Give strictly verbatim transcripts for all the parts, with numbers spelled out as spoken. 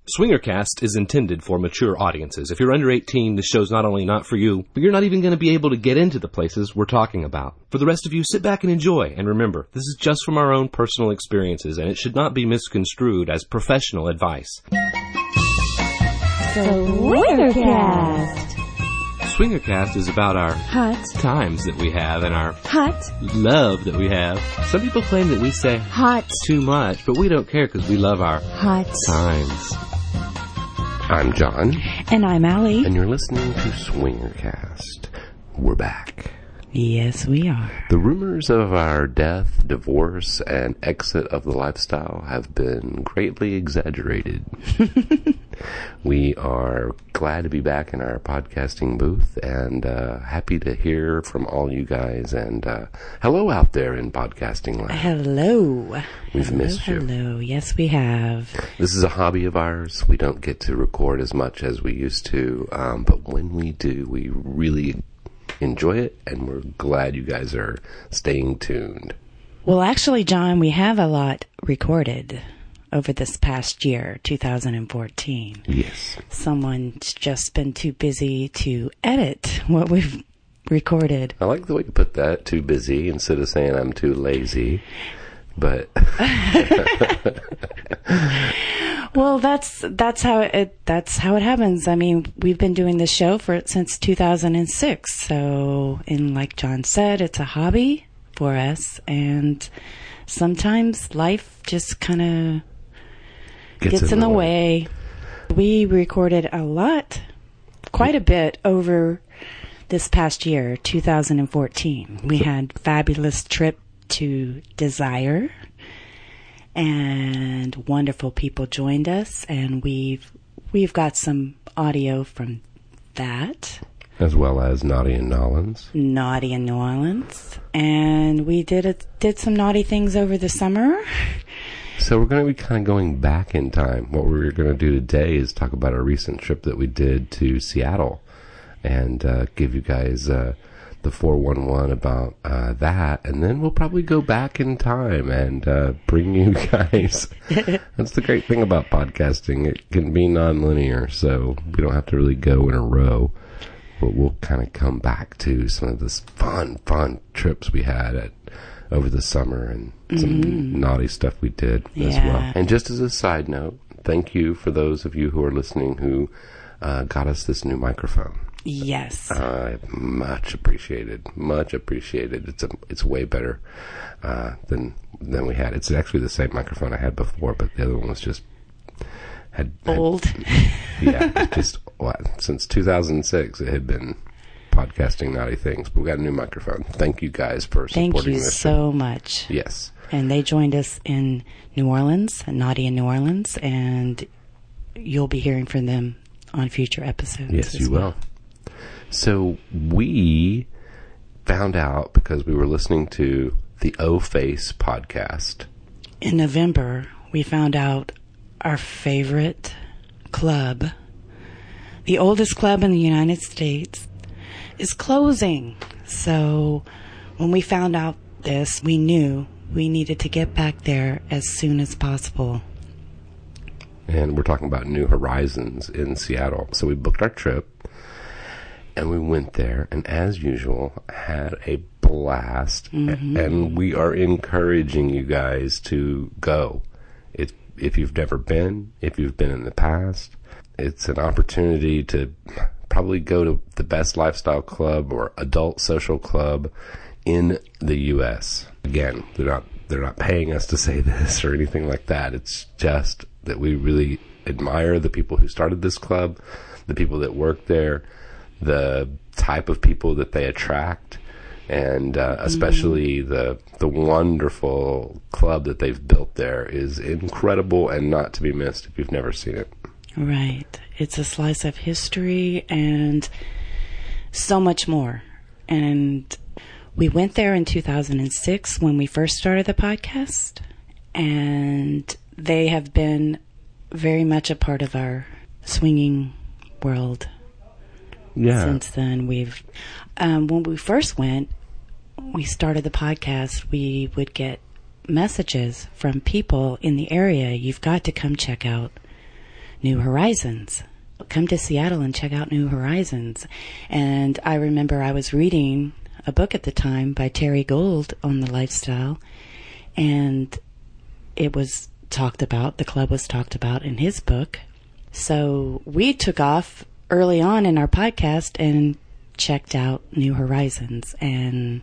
SwingerCast is intended for mature audiences. If you're under eighteen, this show's not only not for you, but you're not even going to be able to get into the places we're talking about. For the rest of you, sit back and enjoy. And remember, this is just from our own personal experiences, and it should not be misconstrued as professional advice. SwingerCast. SwingerCast is about our Hot times that we have and our Hot love that we have. Some people claim that we say Hot too much, but we don't care because we love our Hot times. I'm John. And I'm Allie. And you're listening to SwingerCast. We're back. Yes, we are. The rumors of our death, divorce, and exit of the lifestyle have been greatly exaggerated. We are glad to be back in our podcasting booth and uh, happy to hear from all you guys. And uh, hello out there in podcasting land. Hello. We've hello, missed you. Hello. Yes, we have. This is a hobby of ours. We don't get to record as much as we used to, um, but when we do, we really enjoy it, and we're glad you guys are staying tuned. Well, actually, John, we have a lot recorded over this past year, two thousand fourteen. Yes. Someone's just been too busy to edit what we've recorded. I like the way you put that, too busy, instead of saying I'm too lazy. But well, that's that's how it that's how it happens. I mean, we've been doing this show for since two thousand six. So, and like John said, it's a hobby for us, and sometimes life just kind of gets, gets in, in the way. way. We recorded a lot, quite a bit over this past year, two thousand fourteen. We had a fabulous trip to Desire, and wonderful people joined us, and we've we've got some audio from that, as well as Naughty in New Orleans. Naughty in New Orleans, and we did a, did some naughty things over the summer. So we're going to be kind of going back in time. What we're going to do today is talk about a recent trip that we did to Seattle, and uh, give you guys Uh, the four one one about uh, that, and then we'll probably go back in time and uh, bring you guys. That's the great thing about podcasting. It can be non-linear, so we don't have to really go in a row, but we'll kind of come back to some of this fun, fun trips we had at over the summer and some mm-hmm. naughty stuff we did yeah. as well. And just as a side note, thank you for those of you who are listening who uh, got us this new microphone. Yes. Uh, much appreciated. Much appreciated. It's a, it's way better uh, than than we had. It's actually the same microphone I had before, but the other one was just had old. Had, yeah, just what, since two thousand six it had been podcasting naughty things. But we got a new microphone. Thank you guys for supporting Thank you this so show. much. Yes. And they joined us in New Orleans, Naughty in New Orleans, and you'll be hearing from them on future episodes. Yes, you well. will. So we found out because we were listening to the O-Face podcast. In November, we found out our favorite club, the oldest club in the United States, is closing. So when we found out this, we knew we needed to get back there as soon as possible. And we're talking about New Horizons in Seattle. So we booked our trip. And we went there, and as usual, had a blast. Mm-hmm. And we are encouraging you guys to go. It, if you've never been, if you've been in the past, it's an opportunity to probably go to the best lifestyle club or adult social club in the U S. Again, they're not they're not paying us to say this or anything like that. It's just that we really admire the people who started this club, the people that work there, the type of people that they attract, and uh, especially mm-hmm. the the wonderful club that they've built there is incredible and not to be missed if you've never seen it. Right. It's a slice of history and so much more. And we went there in two thousand six when we first started the podcast, and they have been very much a part of our swinging world. Yeah. Since then, we've, um, when we first went, we started the podcast, we would get messages from people in the area. You've got to come check out New Horizons. Come to Seattle and check out New Horizons. And I remember I was reading a book at the time by Terry Gould on the lifestyle, and it was talked about, the club was talked about in his book. So we took off early on in our podcast and checked out New Horizons. And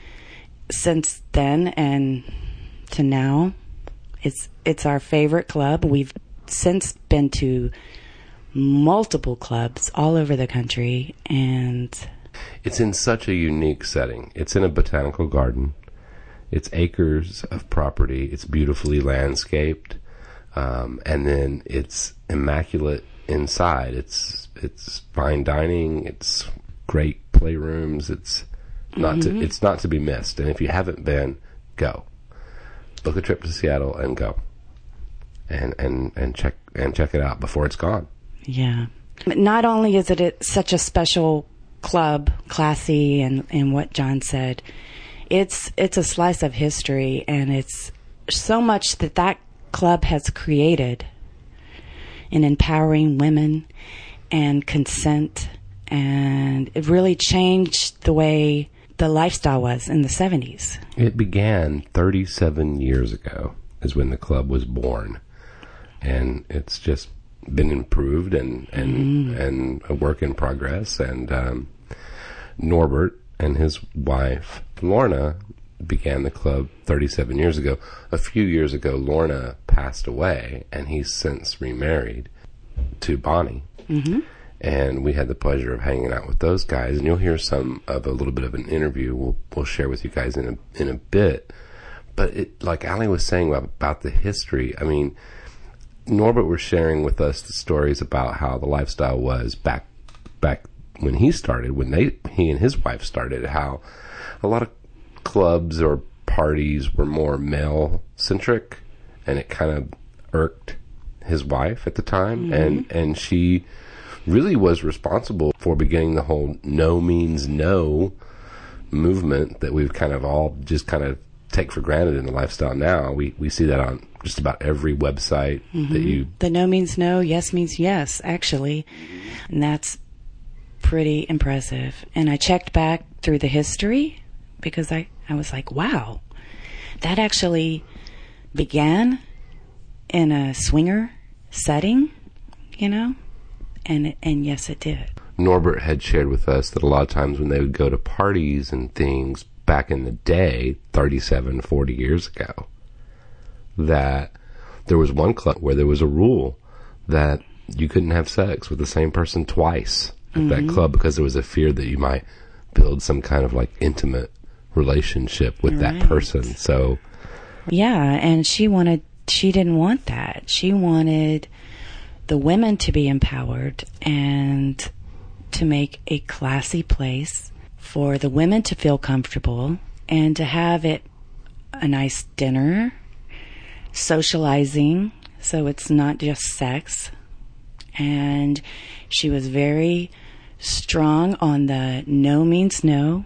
since then and to now, it's it's our favorite club. We've since been to multiple clubs all over the country, and it's in such a unique setting. It's in a botanical garden. It's acres of property. It's beautifully landscaped, um, and then it's immaculate inside. It's it's fine dining. It's great playrooms. It's not mm-hmm. to it's not to be missed. And if you haven't been, go. Book a trip to Seattle and go, and and and check and check it out before it's gone. Yeah. Not only is it a, such a special club, classy, and, and what John said, it's it's a slice of history, and it's so much that that club has created in empowering women and consent, and it really changed the way the lifestyle was in the seventies. It began thirty-seven years ago is when the club was born, and it's just been improved and and mm. and a work in progress. And um, Norbert and his wife Lorna began the club thirty-seven years ago. A few years ago, Lorna passed away, and he's since remarried to Bonnie. Mm-hmm. And we had the pleasure of hanging out with those guys. And you'll hear some of a little bit of an interview we'll we'll share with you guys in a in a bit. But it, like Ali was saying about, about the history, I mean, Norbert was sharing with us the stories about how the lifestyle was back back when he started, when they he and his wife started, how a lot of clubs or parties were more male-centric, and it kind of irked his wife at the time. Mm-hmm. And, and she really was responsible for beginning the whole no means no movement that we've kind of all just kind of take for granted in the lifestyle now. We we see that on just about every website mm-hmm. that you... The no means no, yes means yes, actually. And that's pretty impressive. And I checked back through the history because I, I was like, wow, that actually began in a swinger setting, you know? And it, and yes, it did. Norbert had shared with us that a lot of times when they would go to parties and things back in the day, thirty-seven, forty years ago, that there was one club where there was a rule that you couldn't have sex with the same person twice at mm-hmm. that club, because there was a fear that you might build some kind of like intimate relationship with right. that person. So yeah, and she wanted she didn't want that. She wanted the women to be empowered and to make a classy place for the women to feel comfortable and to have it a nice dinner, socializing, so it's not just sex. And she was very strong on the no means no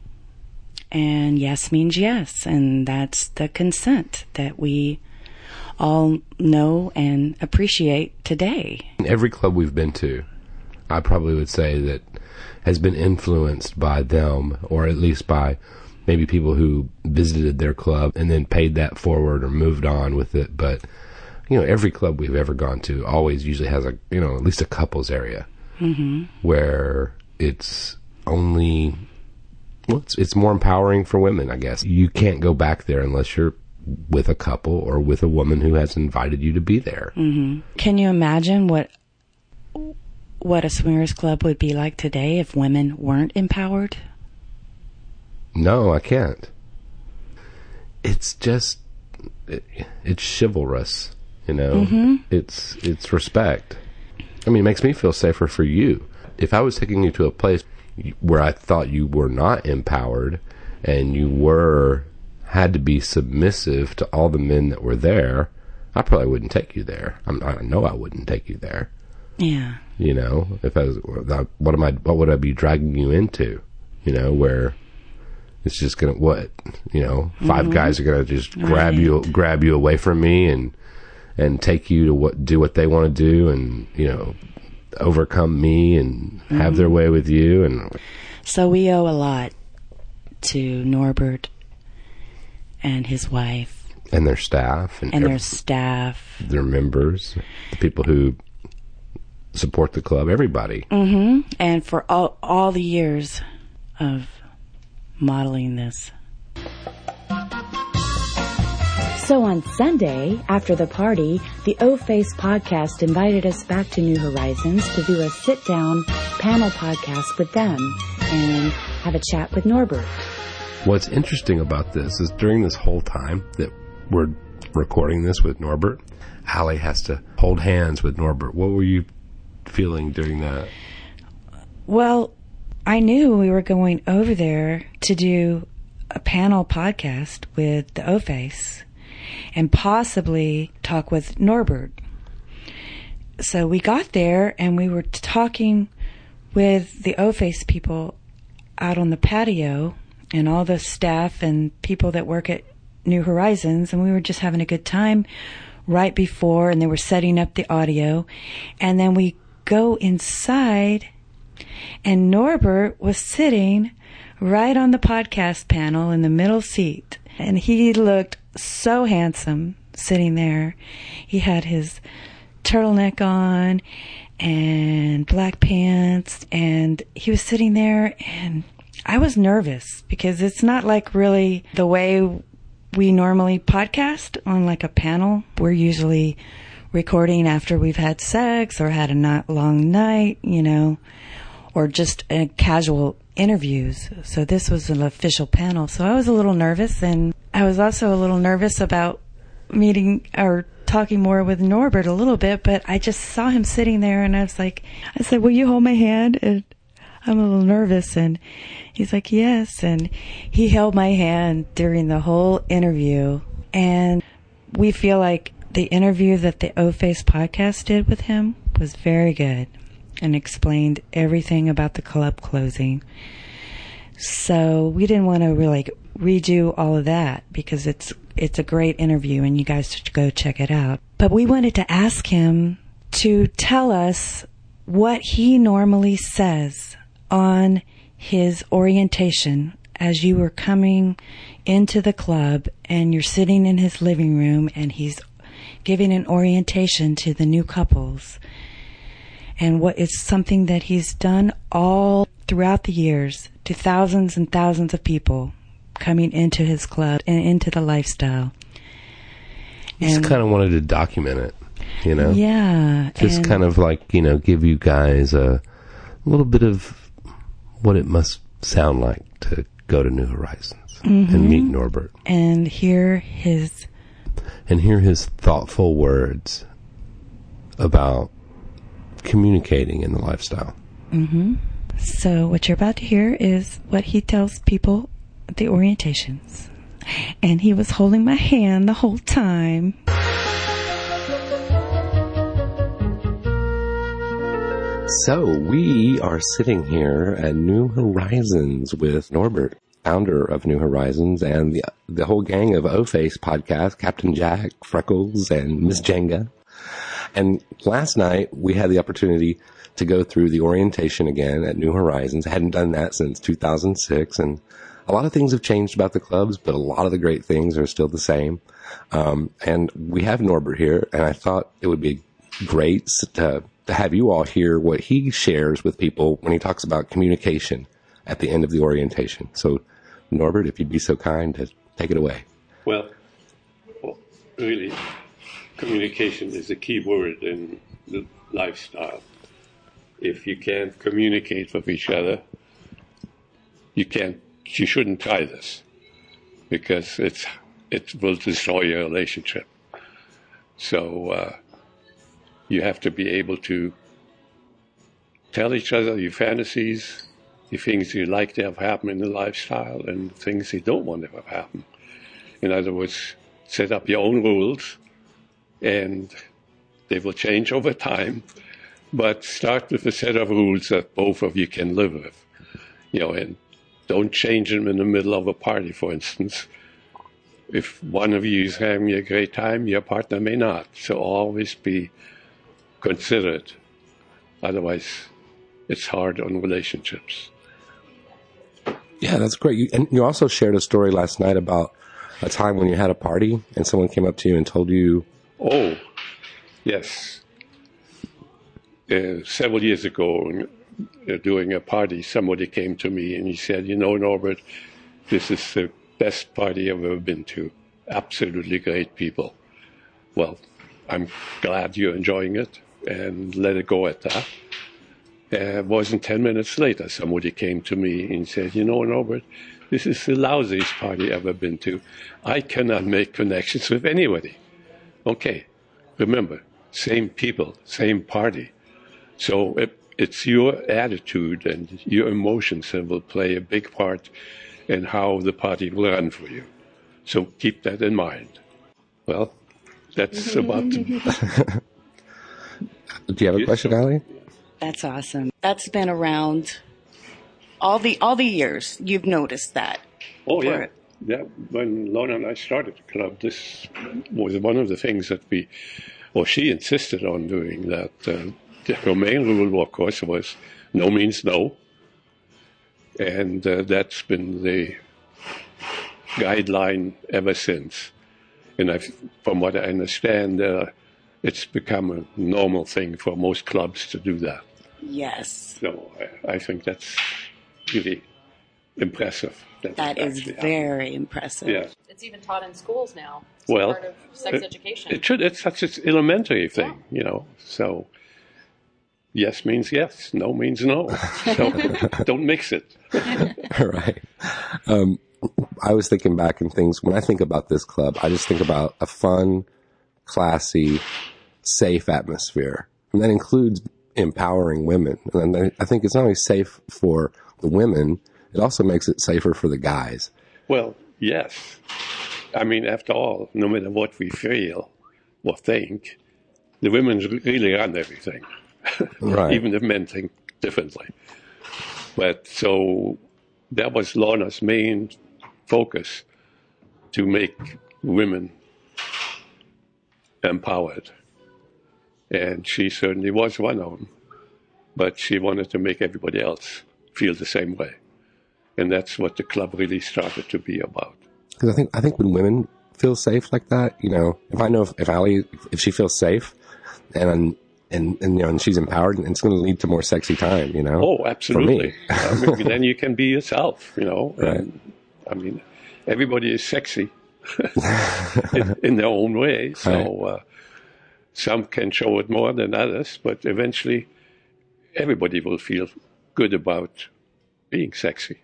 and yes means yes, and that's the consent that we all know and appreciate today. Every club we've been to, I probably would say that has been influenced by them, or at least by maybe people who visited their club and then paid that forward or moved on with it. But, you know, every club we've ever gone to always usually has a, you know, at least a couples area mm-hmm. where it's only, well, it's, it's more empowering for women, I guess. You can't go back there unless you're with a couple or with a woman who has invited you to be there. Mm-hmm. Can you imagine what what a swingers club would be like today if women weren't empowered? No, I can't. It's just it, it's chivalrous, you know. Mm-hmm. It's it's respect. I mean, it makes me feel safer for you. If I was taking you to a place where I thought you were not empowered and you were had to be submissive to all the men that were there, I probably wouldn't take you there. I'm, I know I wouldn't take you there. Yeah. You know, if I was, what am I, what would I be dragging you into? You know, where it's just gonna, what, you know, five mm-hmm. guys are gonna just grab right. you, grab you away from me and, and take you to what do what they want to do, and you know, overcome me and have mm-hmm. their way with you. And so we owe a lot to Norbert and his wife and their staff and, and every, their staff, their members, the people who support the club, everybody. Mm-hmm. And for all all the years of modeling this. So on Sunday, after the party, the O-Face podcast invited us back to New Horizons to do a sit-down panel podcast with them and have a chat with Norbert. What's interesting about this is during this whole time that we're recording this with Norbert, Allie has to hold hands with Norbert. What were you feeling during that? Well, I knew we were going over there to do a panel podcast with the O-Face and possibly talk with Norbert. So we got there and we were talking with the O-Face people out on the patio and all the staff and people that work at New Horizons, and we were just having a good time right before, and they were setting up the audio. And then we go inside and Norbert was sitting right on the podcast panel in the middle seat, and he looked so handsome sitting there. He had his turtleneck on and black pants, and he was sitting there, and I was nervous because it's not like really the way we normally podcast on like a panel. We're usually recording after we've had sex or had a not long night, you know, or just a casual interviews. So this was an official panel. So I was a little nervous, and I was also a little nervous about meeting or talking more with Norbert a little bit, but I just saw him sitting there and I was like, I said, will you hold my hand? And I'm a little nervous. And he's like, yes. And he held my hand during the whole interview. And we feel like the interview that the O-Face podcast did with him was very good and explained everything about the club closing. So we didn't want to really redo all of that because it's it's a great interview and you guys should go check it out. But we wanted to ask him to tell us what he normally says on his orientation as you were coming into the club and you're sitting in his living room and he's giving an orientation to the new couples. And what is something that he's done all throughout the years to thousands and thousands of people coming into his club and into the lifestyle. Just kind of wanted to document it, you know? Yeah. Just kind of like, you know, give you guys a little bit of what it must sound like to go to New Horizons mm-hmm. and meet Norbert. And hear his... And hear his thoughtful words about communicating in the lifestyle. Mm-hmm. So what you're about to hear is what he tells people at the orientations. And he was holding my hand the whole time. So we are sitting here at New Horizons with Norbert, founder of New Horizons, and the the whole gang of O-Face podcast, Captain Jack, Freckles, and Miss Jenga. And last night, we had the opportunity to go through the orientation again at New Horizons. I hadn't done that since two thousand six, and a lot of things have changed about the clubs, but a lot of the great things are still the same. Um, and we have Norbert here, and I thought it would be great to, to have you all hear what he shares with people when he talks about communication at the end of the orientation. So, Norbert, if you'd be so kind to take it away. Well, really, communication is a key word in the lifestyle. If you can't communicate with each other, you can't, you shouldn't try this because it's, it will destroy your relationship. So, uh, you have to be able to tell each other your fantasies, the things you like to have happen in the lifestyle, and things you don't want to have happen. In other words, set up your own rules, and they will change over time. But start with a set of rules that both of you can live with, you know, and don't change them in the middle of a party, for instance. if one of you is having a great time, your partner may not. So always be considerate. Otherwise, it's hard on relationships. Yeah, that's great. You, and you also shared a story last night about a time when you had a party and someone came up to you and told you... Oh, yes. Uh, several years ago, uh, during a party, somebody came to me and he said, you know, Norbert, this is the best party I've ever been to. Absolutely great people. Well, I'm glad you're enjoying it, and let it go at that. Uh, it wasn't ten minutes later, somebody came to me and said, you know, Norbert, this is the lousiest party I've ever been to. I cannot make connections with anybody. Okay, remember, same people, same party. So it, it's your attitude and your emotions that will play a big part in how the party will run for you. So keep that in mind. Well, that's about... The... Do you have a question, Allie? That's awesome. That's been around all the all the years. You've noticed that. Oh, yeah. Yeah. When Lorna and I started the club, this was one of the things that we, or she insisted on doing, that uh, the main rule, of course, was no means no. And uh, that's been the guideline ever since. And I've, from what I understand, uh, it's become a normal thing for most clubs to do that. Yes. So I, I think that's really impressive. That, that is very happened. Impressive. Yeah. It's even taught in schools now. It's well, part of sex it, education. It should. It's such an elementary thing, yeah. you know. So yes means yes, no means no. So don't mix it. Right. Um, I was thinking back and things, when I think about this club, I just think about a fun, classy, safe atmosphere. And that includes empowering women. And I think it's not only safe for the women, it also makes it safer for the guys. Well, yes. I mean, after all, no matter what we feel or think, the women really run everything. Right. Even if men think differently. But so that was Lorna's main focus, to make women empowered. And she certainly was one of them. But she wanted to make everybody else feel the same way. And that's what the club really started to be about. Because I think I think when women feel safe like that, you know, if I know if, if Allie, if she feels safe and and, and you know, and she's empowered, and it's going to lead to more sexy time, you know. Oh, absolutely. I mean, then you can be yourself, you know. Right. And, I mean, everybody is sexy in, in their own way. So right. uh, some can show it more than others, but eventually everybody will feel good about being sexy.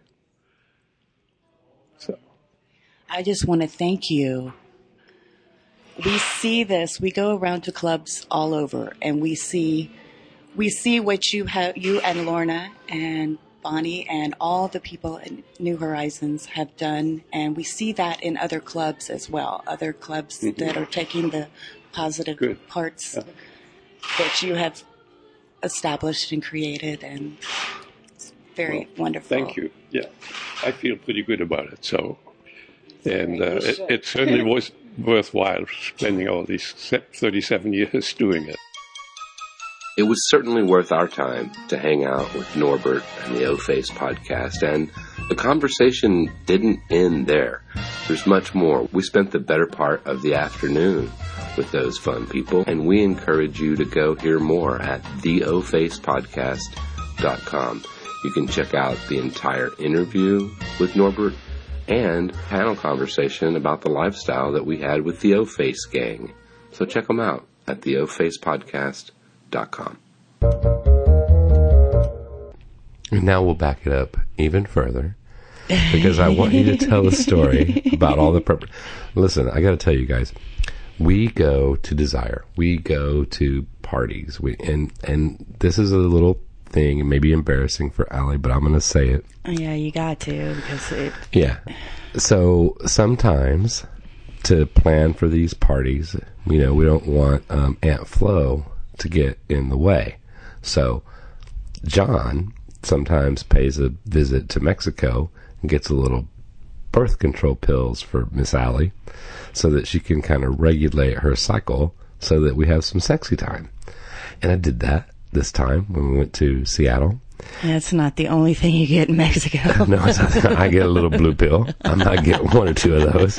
So I just want to thank you. We see this. We go around to clubs all over, and we see we see what you have, you and Lorna and Bonnie and all the people at New Horizons have done, and we see that in other clubs as well. Other clubs mm-hmm. that are taking the positive Good. parts uh-huh. that you have established and created, and it's very well, wonderful. Thank you. Yeah, I feel pretty good about it. So, and uh, it, it certainly was worthwhile spending all these thirty-seven years doing it. It was certainly worth our time to hang out with Norbert and the O-Face podcast, and the conversation didn't end there. There's much more. We spent the better part of the afternoon with those fun people, and we encourage you to go hear more at the o face podcast dot com. You can check out the entire interview with Norbert and panel conversation about the lifestyle that we had with the O-Face gang. So check them out at the o face podcast dot com. And now we'll back it up even further, because I want you to tell a story about all the purpose. Listen, I got to tell you guys, we go to Desire. We go to parties. We and and this is a little thing, and maybe embarrassing for Allie, but I'm going to say it. Yeah, you got to, because it. Yeah. So sometimes to plan for these parties, you know, we don't want um, Aunt Flo to get in the way. So John sometimes pays a visit to Mexico and gets a little birth control pills for Miss Allie so that she can kind of regulate her cycle so that we have some sexy time. And I did that this time when we went to Seattle. That's not the only thing you get in Mexico. No, it's not. I get a little blue pill. I might get one or two of those.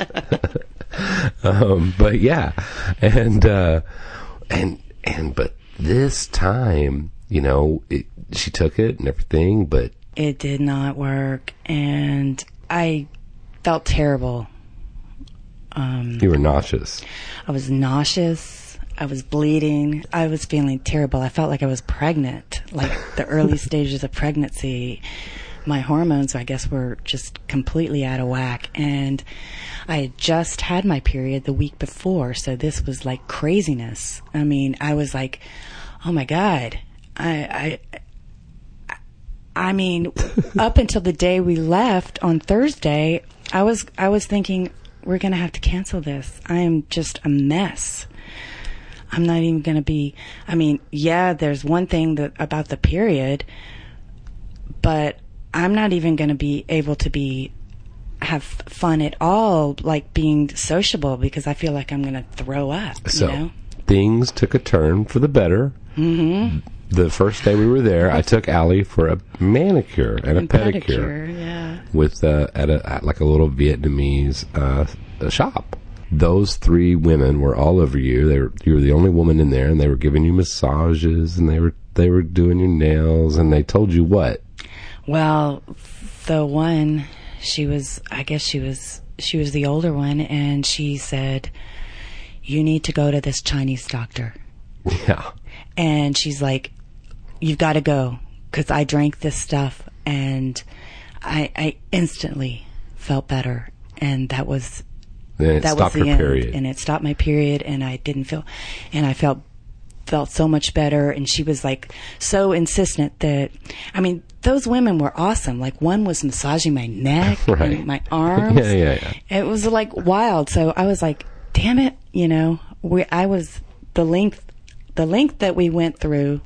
um, but yeah, and uh, and and but this time, you know, it, she took it and everything, but it did not work, and I felt terrible. Um, you were nauseous. I was nauseous. I was bleeding. I was feeling terrible. I felt like I was pregnant, like the early stages of pregnancy. My hormones, I guess, were just completely out of whack. And I had just had my period the week before, so this was like craziness. I mean, I was like, oh my God. I, I, I mean, up until the day we left on Thursday, I was, I was thinking, we're going to have to cancel this. I am just a mess. I'm not even going to be, I mean, yeah, there's one thing that about the period, but I'm not even going to be able to be, have fun at all, like being sociable, because I feel like I'm going to throw up, so, you know? Things took a turn for the better. Mm-hmm. The first day we were there, I took Allie for a manicure and a and pedicure, pedicure, yeah. with uh, at a at like a little Vietnamese uh, a shop. Those three women were all over you. They were you were the only woman in there, and they were giving you massages, and they were they were doing your nails, and they told you what? Well, the one, she was, I guess she was she was the older one, and she said, "You need to go to this Chinese doctor." Yeah. And she's like, "You've got to go," because I drank this stuff, and I, I instantly felt better, and that was Then it that stopped was the her end. period. And it stopped my period, and I didn't feel, and I felt felt so much better. And she was like so insistent that, I mean, those women were awesome. Like, one was massaging my neck Right. and my arms. Yeah, yeah, yeah. It was like wild. So I was like, damn it, you know, we, I was the length. The length that we went through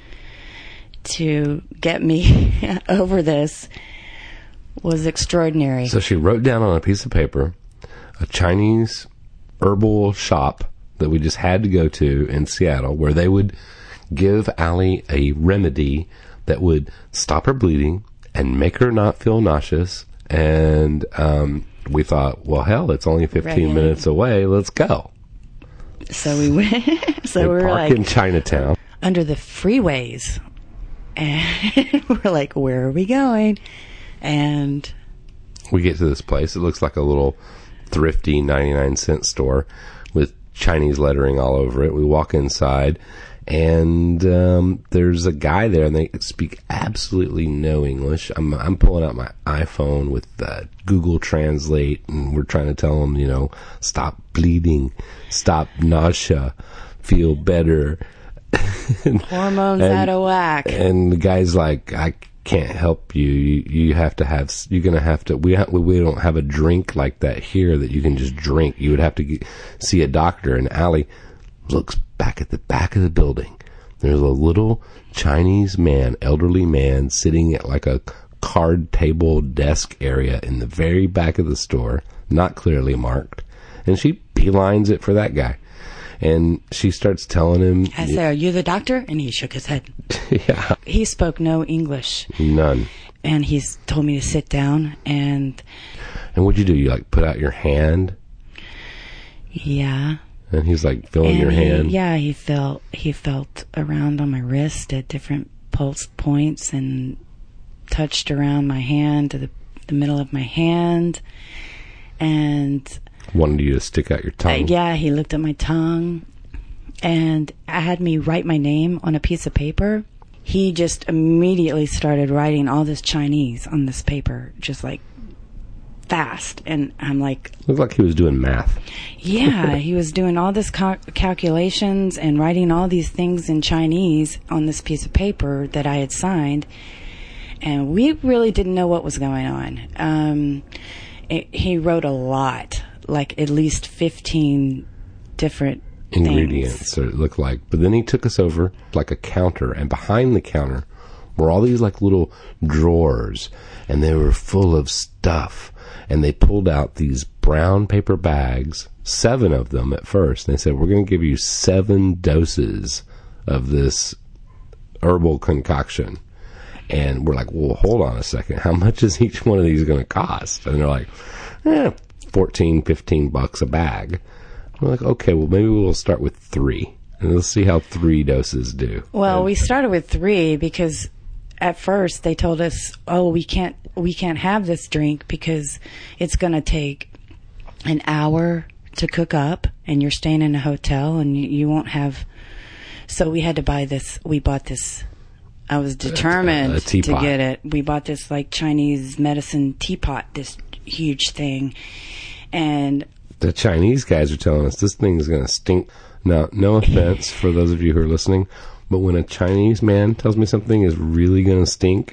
to get me over this was extraordinary. So she wrote down on a piece of paper a Chinese herbal shop that we just had to go to in Seattle, where they would give Allie a remedy that would stop her bleeding and make her not feel nauseous. And um, we thought, well, hell, it's only fifteen Right. minutes away. Let's go. So we went. So we we were parked like in Chinatown. under the freeways, and we're like, "Where are we going?" And We get to this place. It looks like a little thrifty ninety-nine cent store with Chinese lettering all over it. We walk inside, and um, there's a guy there, and they speak absolutely no English. I'm, I'm pulling out my iPhone with uh, Google Translate, and we're trying to tell him, you know, stop bleeding, stop nausea, feel better. hormones And- out of whack. And the guy's like, I can't help you. You, you have to have, you're going to have to, we, ha- we don't have a drink like that here that you can just drink. You would have to get, see a doctor. And Allie looks back at the back of the building. There's a little Chinese man, elderly man, sitting at like a card table desk area in the very back of the store, not clearly marked. And she beelines it for that guy. And she starts telling him, I said, "Are you the doctor?" And he shook his head. yeah, He spoke no English, none. and he's told me to sit down. And And what'd you do? You like put out your hand? yeah, And he's like feeling and your he, hand. yeah, he felt he felt around on my wrist at different pulse points, and touched around my hand to the the middle of my hand, and Wanted you to stick out your uh, tongue. yeah, he looked at my tongue, and had me write my name on a piece of paper. He just immediately started writing all this Chinese on this paper, just like fast. And I'm like, Looked like he was doing math. yeah, he was doing all this cal- calculations and writing all these things in Chinese on this piece of paper that I had signed. And we really didn't know what was going on. Um, it, he wrote a lot, like at least fifteen different Ingredients, things. so it looked like. But then he took us over like a counter, and behind the counter were all these like little drawers, and they were full of stuff. And they pulled out these brown paper bags, seven of them at first. And they said, we're going to give you seven doses of this herbal concoction. And we're like, well, hold on a second. How much is each one of these going to cost? And they're like, eh, fourteen, fifteen bucks a bag. We're like, okay, well, maybe we'll start with three. And let's see how three doses do. Well, and, we started with three because at first they told us, oh, we can't we can't have this drink because it's going to take an hour to cook up, and you're staying in a hotel, and you, you won't have. So we had to buy this. We bought this. I was determined a, a to get it. We bought this like Chinese medicine teapot, this huge thing, and the Chinese guys are telling us this thing is going to stink. Now, no offense for those of you who are listening, but when a Chinese man tells me something is really going to stink,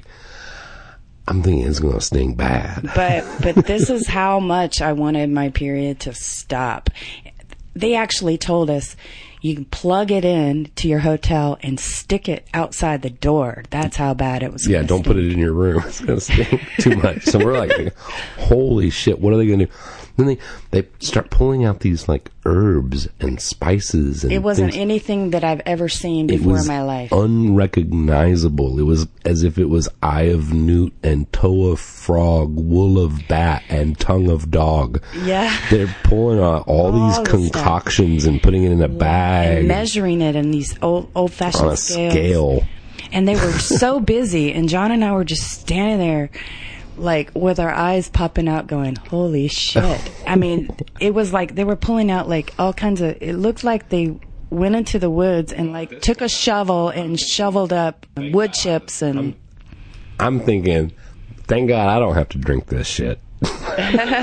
I'm thinking it's going to stink bad. But but this is how much I wanted my period to stop. They actually told us you can plug it in to your hotel and stick it outside the door. That's how bad it was. Yeah, don't stink. put it in your room. It's going to stink too much. So we're like, holy shit, what are they going to do? Then they, they start pulling out these like herbs and spices. And it wasn't things. anything that I've ever seen before in my life. Unrecognizable. It was as if it was eye of newt and toe of frog, wool of bat, and tongue of dog. Yeah. They're pulling out all, all these the concoctions stuff. And putting it in a yeah. bag. And measuring it in these old old fashioned on a scales. scale. And they were so busy, and John and I were just standing there like with our eyes popping out going, holy shit. I mean, it was like they were pulling out like all kinds of, it looked like they went into the woods and like took a shovel and shoveled up wood chips. And I'm, I'm thinking, thank God I don't have to drink this shit. But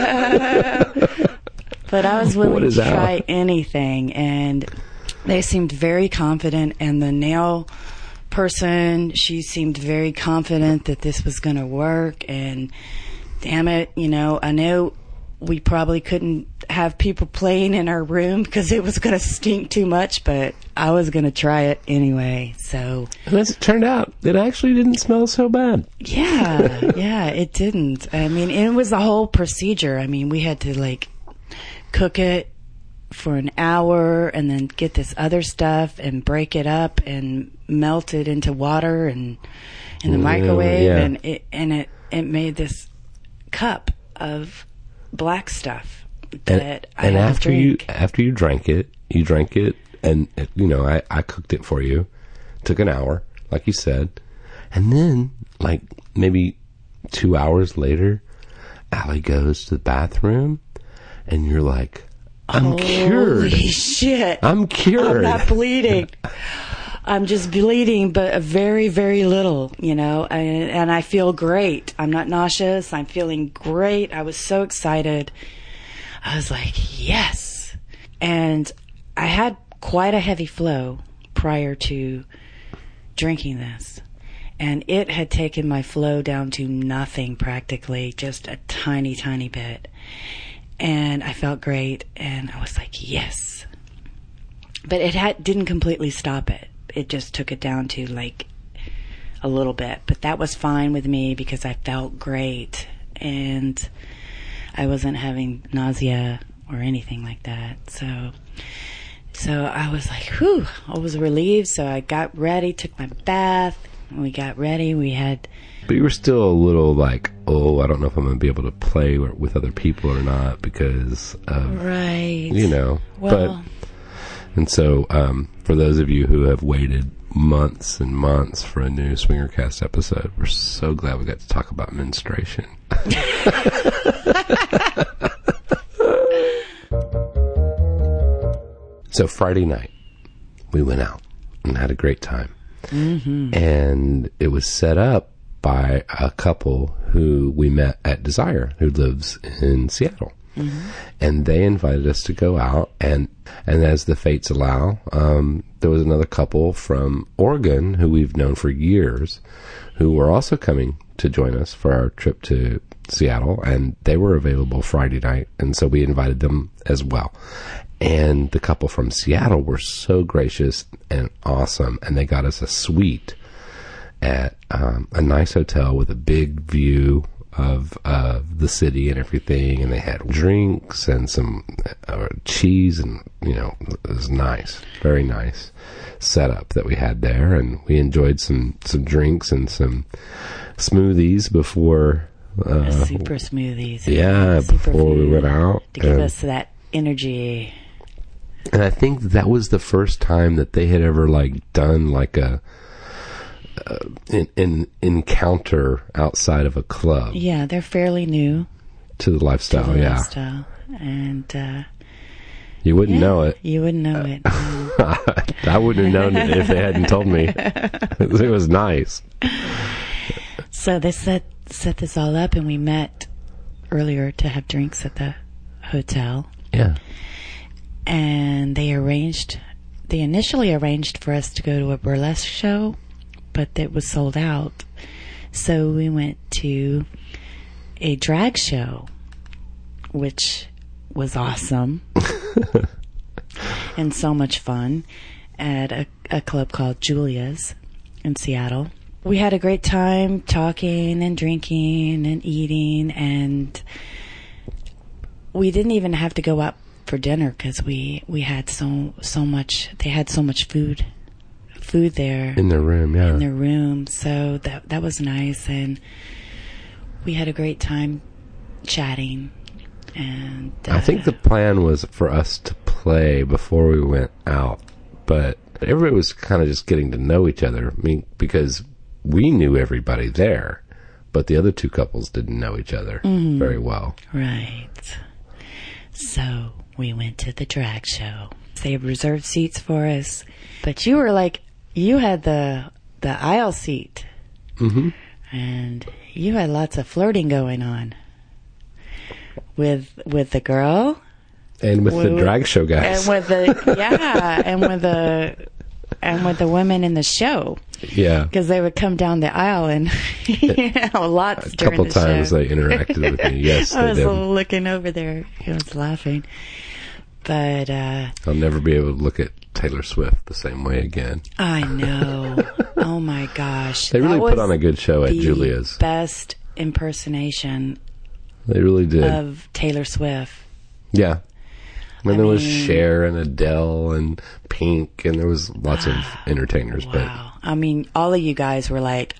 I was willing to that? try anything, and they seemed very confident, and the nail person, she seemed very confident that this was going to work. And damn it, you know, I know we probably couldn't have people playing in our room because it was going to stink too much, but I was going to try it anyway. So, and as it turned out, it actually didn't smell so bad. Yeah, yeah, it didn't. I mean, it was the whole procedure. I mean, we had to like cook it for an hour and then get this other stuff and break it up and melt it into water and in the yeah, microwave yeah. and it and it it made this cup of black stuff that and, I and had after to you drink. after you drank it you drank it and it, you know I, I cooked it for you. Took an hour like you said, and then like maybe two hours later Allie goes to the bathroom and you're like, I'm Holy cured. shit. I'm cured. I'm not bleeding. I'm just bleeding, but a very, very little, you know, and, and I feel great. I'm not nauseous. I'm feeling great. I was so excited. I was like, yes. And I had quite a heavy flow prior to drinking this. And it had taken my flow down to nothing practically, just a tiny, tiny bit. And I felt great, and I was like, yes. But it had, didn't completely stop it. It just took it down to, like, a little bit. But that was fine with me because I felt great. And I wasn't having nausea or anything like that. So so I was like, whew, I was relieved. So I got ready, took my bath. We got ready. We had... But you were still a little like, oh, I don't know if I'm going to be able to play with other people or not because of, right. you know. Well, but, and so um, for those of you who have waited months and months for a new Swingercast episode, we're so glad we got to talk about menstruation. So Friday night, we went out and had a great time. Mm-hmm. And it was set up by a couple who we met at Desire, who lives in Seattle. Mm-hmm. And they invited us to go out, and and as the fates allow, um, there was another couple from Oregon who we've known for years, who were also coming to join us for our trip to Seattle, and they were available Friday night, and so we invited them as well. And the couple from Seattle were so gracious and awesome, and they got us a suite at um, a nice hotel with a big view of uh, the city and everything, and they had drinks and some uh, cheese, and you know, it was nice, very nice setup that we had there, and we enjoyed some some drinks and some smoothies before. Uh, super smoothies. Yeah, super before we went out to give and, us that energy. And I think that was the first time that they had ever like done like a. Uh, an, an encounter outside of a club. Yeah, they're fairly new to the lifestyle. to the yeah, lifestyle. And uh, you wouldn't yeah, know it. You wouldn't know it. I wouldn't have known it if they hadn't told me. It was nice. So they set set this all up, and we met earlier to have drinks at the hotel. Yeah, and they arranged. They initially arranged for us to go to a burlesque show, but it was sold out. So we went to a drag show, which was awesome and so much fun at a, a club called Julia's in Seattle. We had a great time talking and drinking and eating, and we didn't even have to go out for dinner because we, we had so so much. They had so much food. food there in their room, yeah. In their room, so that that was nice, and we had a great time chatting. And uh, I think the plan was for us to play before we went out, but everybody was kind of just getting to know each other. I mean, because we knew everybody there, but the other two couples didn't know each other mm-hmm. very well. Right. So we went to the drag show. They reserved seats for us, but you were like. You had the the aisle seat, mm-hmm. and you had lots of flirting going on with with the girl, and with, with the drag show guys, and with the yeah, and with the and with the women in the show. Yeah, because they would come down the aisle and you know, lots. A couple the times show. They interacted with me. Yes, I was they did. looking over there. I was laughing, but uh, I'll never be able to look at Taylor Swift the same way again. I know. Oh my gosh. They really put on a good show at Julia's. Best impersonation. They really did. Of Taylor Swift. Yeah. And I there was mean, Cher and Adele and Pink, and there was lots of entertainers. Wow. But I mean, all of you guys were like,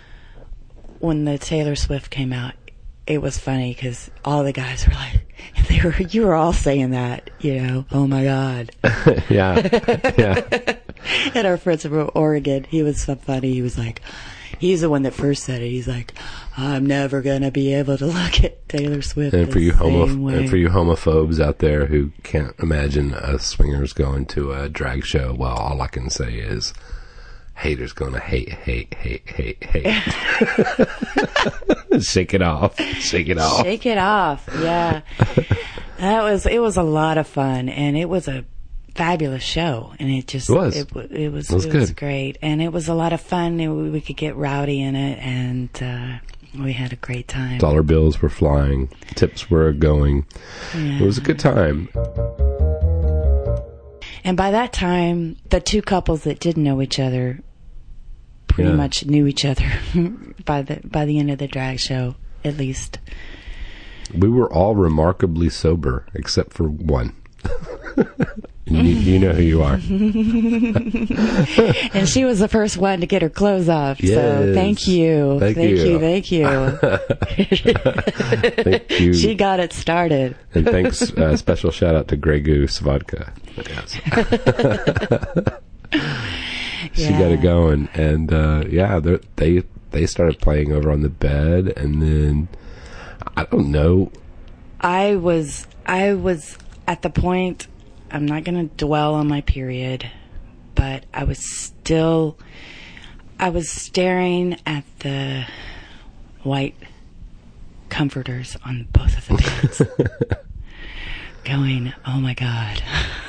when the Taylor Swift came out, it was funny because all the guys were like, they were, you were all saying that, you know, oh my God. yeah. Yeah. And our friend from Oregon, he was so funny. He was like, he's the one that first said it. He's like, I'm never going to be able to look at Taylor Swift and the for you same homo- way. And for you homophobes out there who can't imagine a swingers going to a drag show, well, all I can say is haters going to hate, hate, hate, hate, hate. Shake it off. Shake it off. Shake it off. Yeah. That was, it was a lot of fun, and it was a fabulous show, and it just, it was, it, it was, it was, it good. was great, and it was a lot of fun, and we, we could get rowdy in it, and, uh, we had a great time. Dollar bills were flying. Tips were going. Yeah. It was a good time. And by that time, the two couples that didn't know each other pretty yeah. much knew each other by the by the end of the drag show, at least. We were all remarkably sober, except for one. you, you know who you are. And she was the first one to get her clothes off. Yes. So thank you. Thank, thank you. you. Thank you. Thank you. She got it started. And thanks, uh, special shout out to Grey Goose Vodka. Yes. She Yeah. got it going, and uh, yeah, they they started playing over on the bed, and then I don't know. I was I was at the point. I'm not going to dwell on my period, but I was still. I was staring at the white comforters on both of the beds, going, "Oh my God."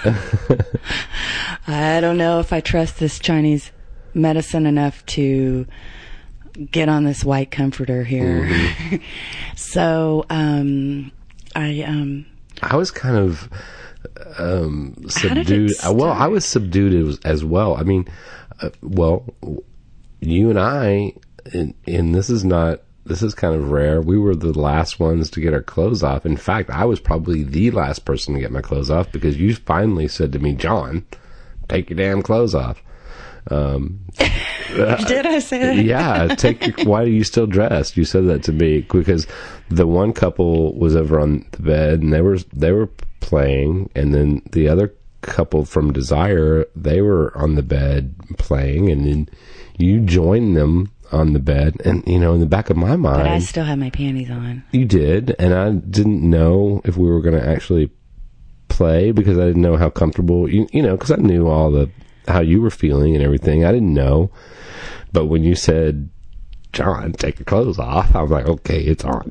I don't know if I trust this Chinese medicine enough to get on this white comforter here. Mm-hmm. So, um, I, um, I was kind of, um, subdued. Well, I was subdued as, as well. I mean, uh, well, you and I, and, and this is not, this is kind of rare. We were the last ones to get our clothes off. In fact, I was probably the last person to get my clothes off because you finally said to me, John, take your damn clothes off. Um, Did I say that? Yeah. Take your, why are you still dressed? You said that to me because the one couple was over on the bed and they were, they were playing, and then the other couple from Desire, they were on the bed playing, and then you joined them on the bed, and you know, in the back of my mind, but I still had my panties on. You did, and I didn't know if we were going to actually play because I didn't know how comfortable you, you know, because I knew all the how you were feeling and everything. I didn't know, but when you said, John, take your clothes off, I was like, okay, it's on.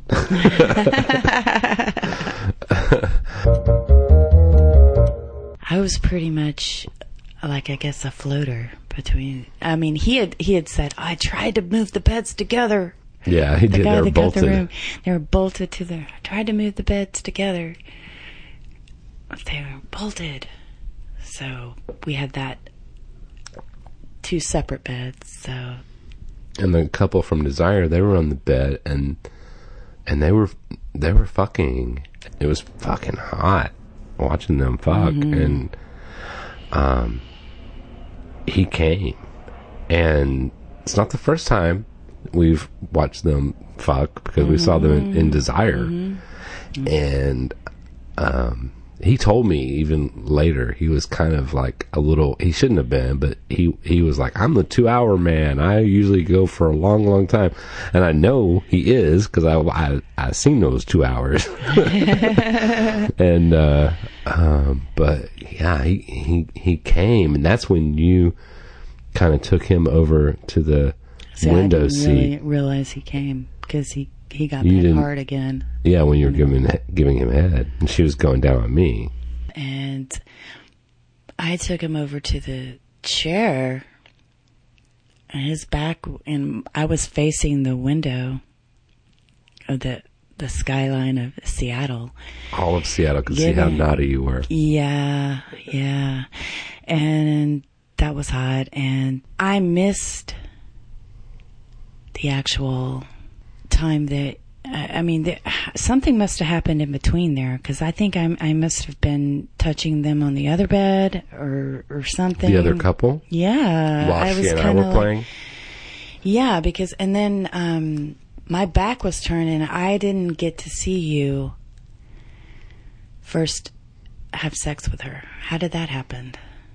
I was pretty much like, I guess, a floater between. I mean, he had he had said, I tried to move the beds together. Yeah, he the did. Guy They were that got bolted. the room, they were bolted to the. I tried to move the beds together. They were bolted. So we had that two separate beds. So. And the couple from Desire, they were on the bed, and and they were they were fucking. It was fucking hot watching them fuck, mm-hmm. and um, he came, and it's not the first time we've watched them fuck because mm-hmm. we saw them in, in Desire, mm-hmm. and um. He told me even later, he was kind of like a little, he shouldn't have been, but he, he was like, I'm the two hour man. I usually go for a long, long time. And I know he is because I, I, I seen those two hours. and, uh, um, but yeah, he, he, he came, and that's when you kind of took him over to the See, window I didn't seat. really realize he came because he, he got You that didn't- hard again. Yeah, when you were giving, giving him head, and she was going down on me. And I took him over to the chair, and his back, and I was facing the window of the the skyline of Seattle. All of Seattle could see how Giving- naughty you were. Yeah, yeah. And that was hot, and I missed the actual time that, I I mean, the, something must have happened in between there, because I think I, I must have been touching them on the other bed or or something. The other couple? Yeah. While I she was and I kind were of playing? Yeah, because, and then um, my back was turned, and I didn't get to see you first have sex with her. How did that happen?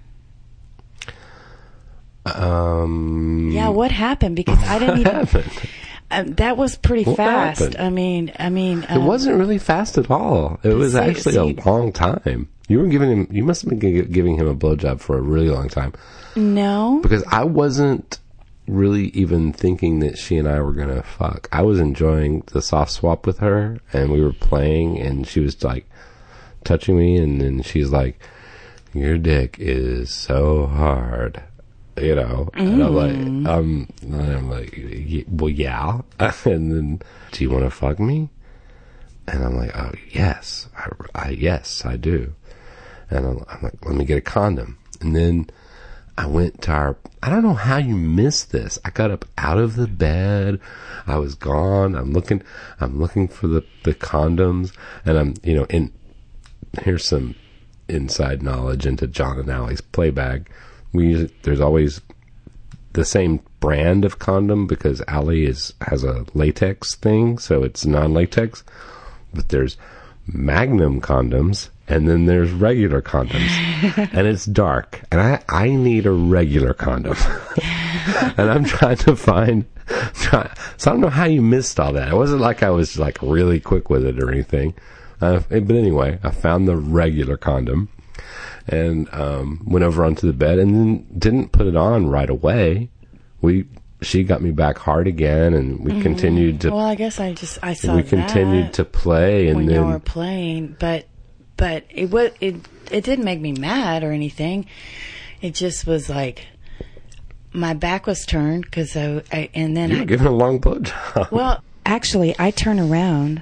Um. Yeah, what happened? Because I didn't What even. happened? Um, that was pretty What fast. happened? I mean, I mean, It um, wasn't really fast at all. It was see- actually see- a long time. You were giving him, you must have been gi- giving him a blowjob for a really long time. No, Because I wasn't really even thinking that she and I were going to fuck. I was enjoying the soft swap with her, and we were playing, and she was like touching me, and then she's like, your dick is so hard. You know, and I'm like, um, and I'm like, y- well, yeah. And then, do you want to fuck me? And I'm like, oh, yes, I, I yes, I do. And I'm, I'm like, let me get a condom. And then I went to our, I don't know how you missed this. I got up out of the bed. I was gone. I'm looking, I'm looking for the, the condoms, and I'm, you know, in, here's some inside knowledge into John and Allie's play bag. We use, there's always the same brand of condom because Allie is has a latex thing, so it's non-latex. But there's Magnum condoms, and then there's regular condoms, and it's dark, and I I need a regular condom, and I'm trying to find. Try, so I don't know how you missed all that. It wasn't like I was like really quick with it or anything, uh, but anyway, I found the regular condom. And um, went over onto the bed, and then didn't put it on right away. We she got me back hard again, and we mm-hmm. continued to. Well, I guess I just I saw we that continued to play, and when then you were playing, but but it was it it didn't make me mad or anything. It just was like my back was turned because I, I and then you I were giving a long blowjob. Well, actually, I turn around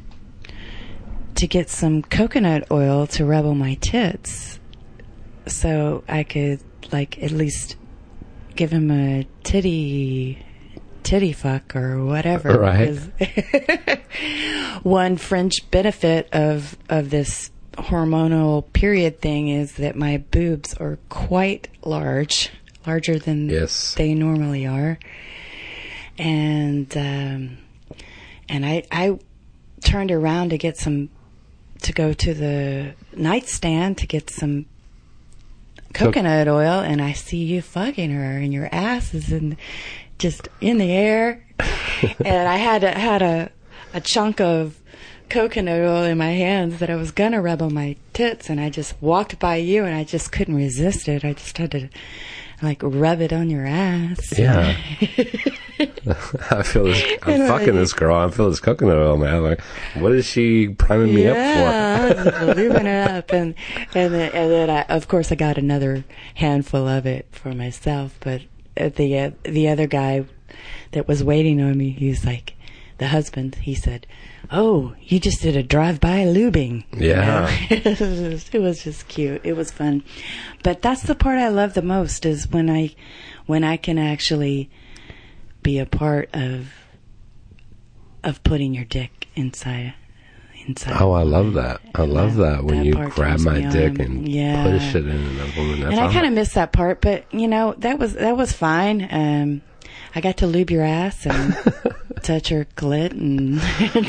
to get some coconut oil to rub on my tits, so I could, like, at least give him a titty titty fuck or whatever. Right. One fringe benefit of of this hormonal period thing is that my boobs are quite large, larger than Yes. they normally are, and um, and I I turned around to get some to go to the nightstand to get some coconut oil, and I see you fucking her, and your ass is in just in the air, and I had a, had a a chunk of coconut oil in my hands that I was gonna rub on my tits, and I just walked by you, and I just couldn't resist it. I just had to like rub it on your ass. Yeah. I feel this. I'm fucking this girl. I feel this coconut oil, man. Like, what is she priming me yeah, up for? I was lubing it up, and and then, and then I, of course, I got another handful of it for myself. But the uh, the other guy that was waiting on me, he's like, the husband. He said, "Oh, you just did a drive-by lubing." Yeah. You know? it, was just, it was just cute. It was fun. But that's the part I love the most is when I when I can actually be a part of of putting your dick inside inside. Oh, I love that. I love that, that when that you part grab turns my me dick on. and Yeah. push it in another woman. That's and I all. kind of miss that part, but you know that was that was fine. Um, I got to lube your ass and touch her clit and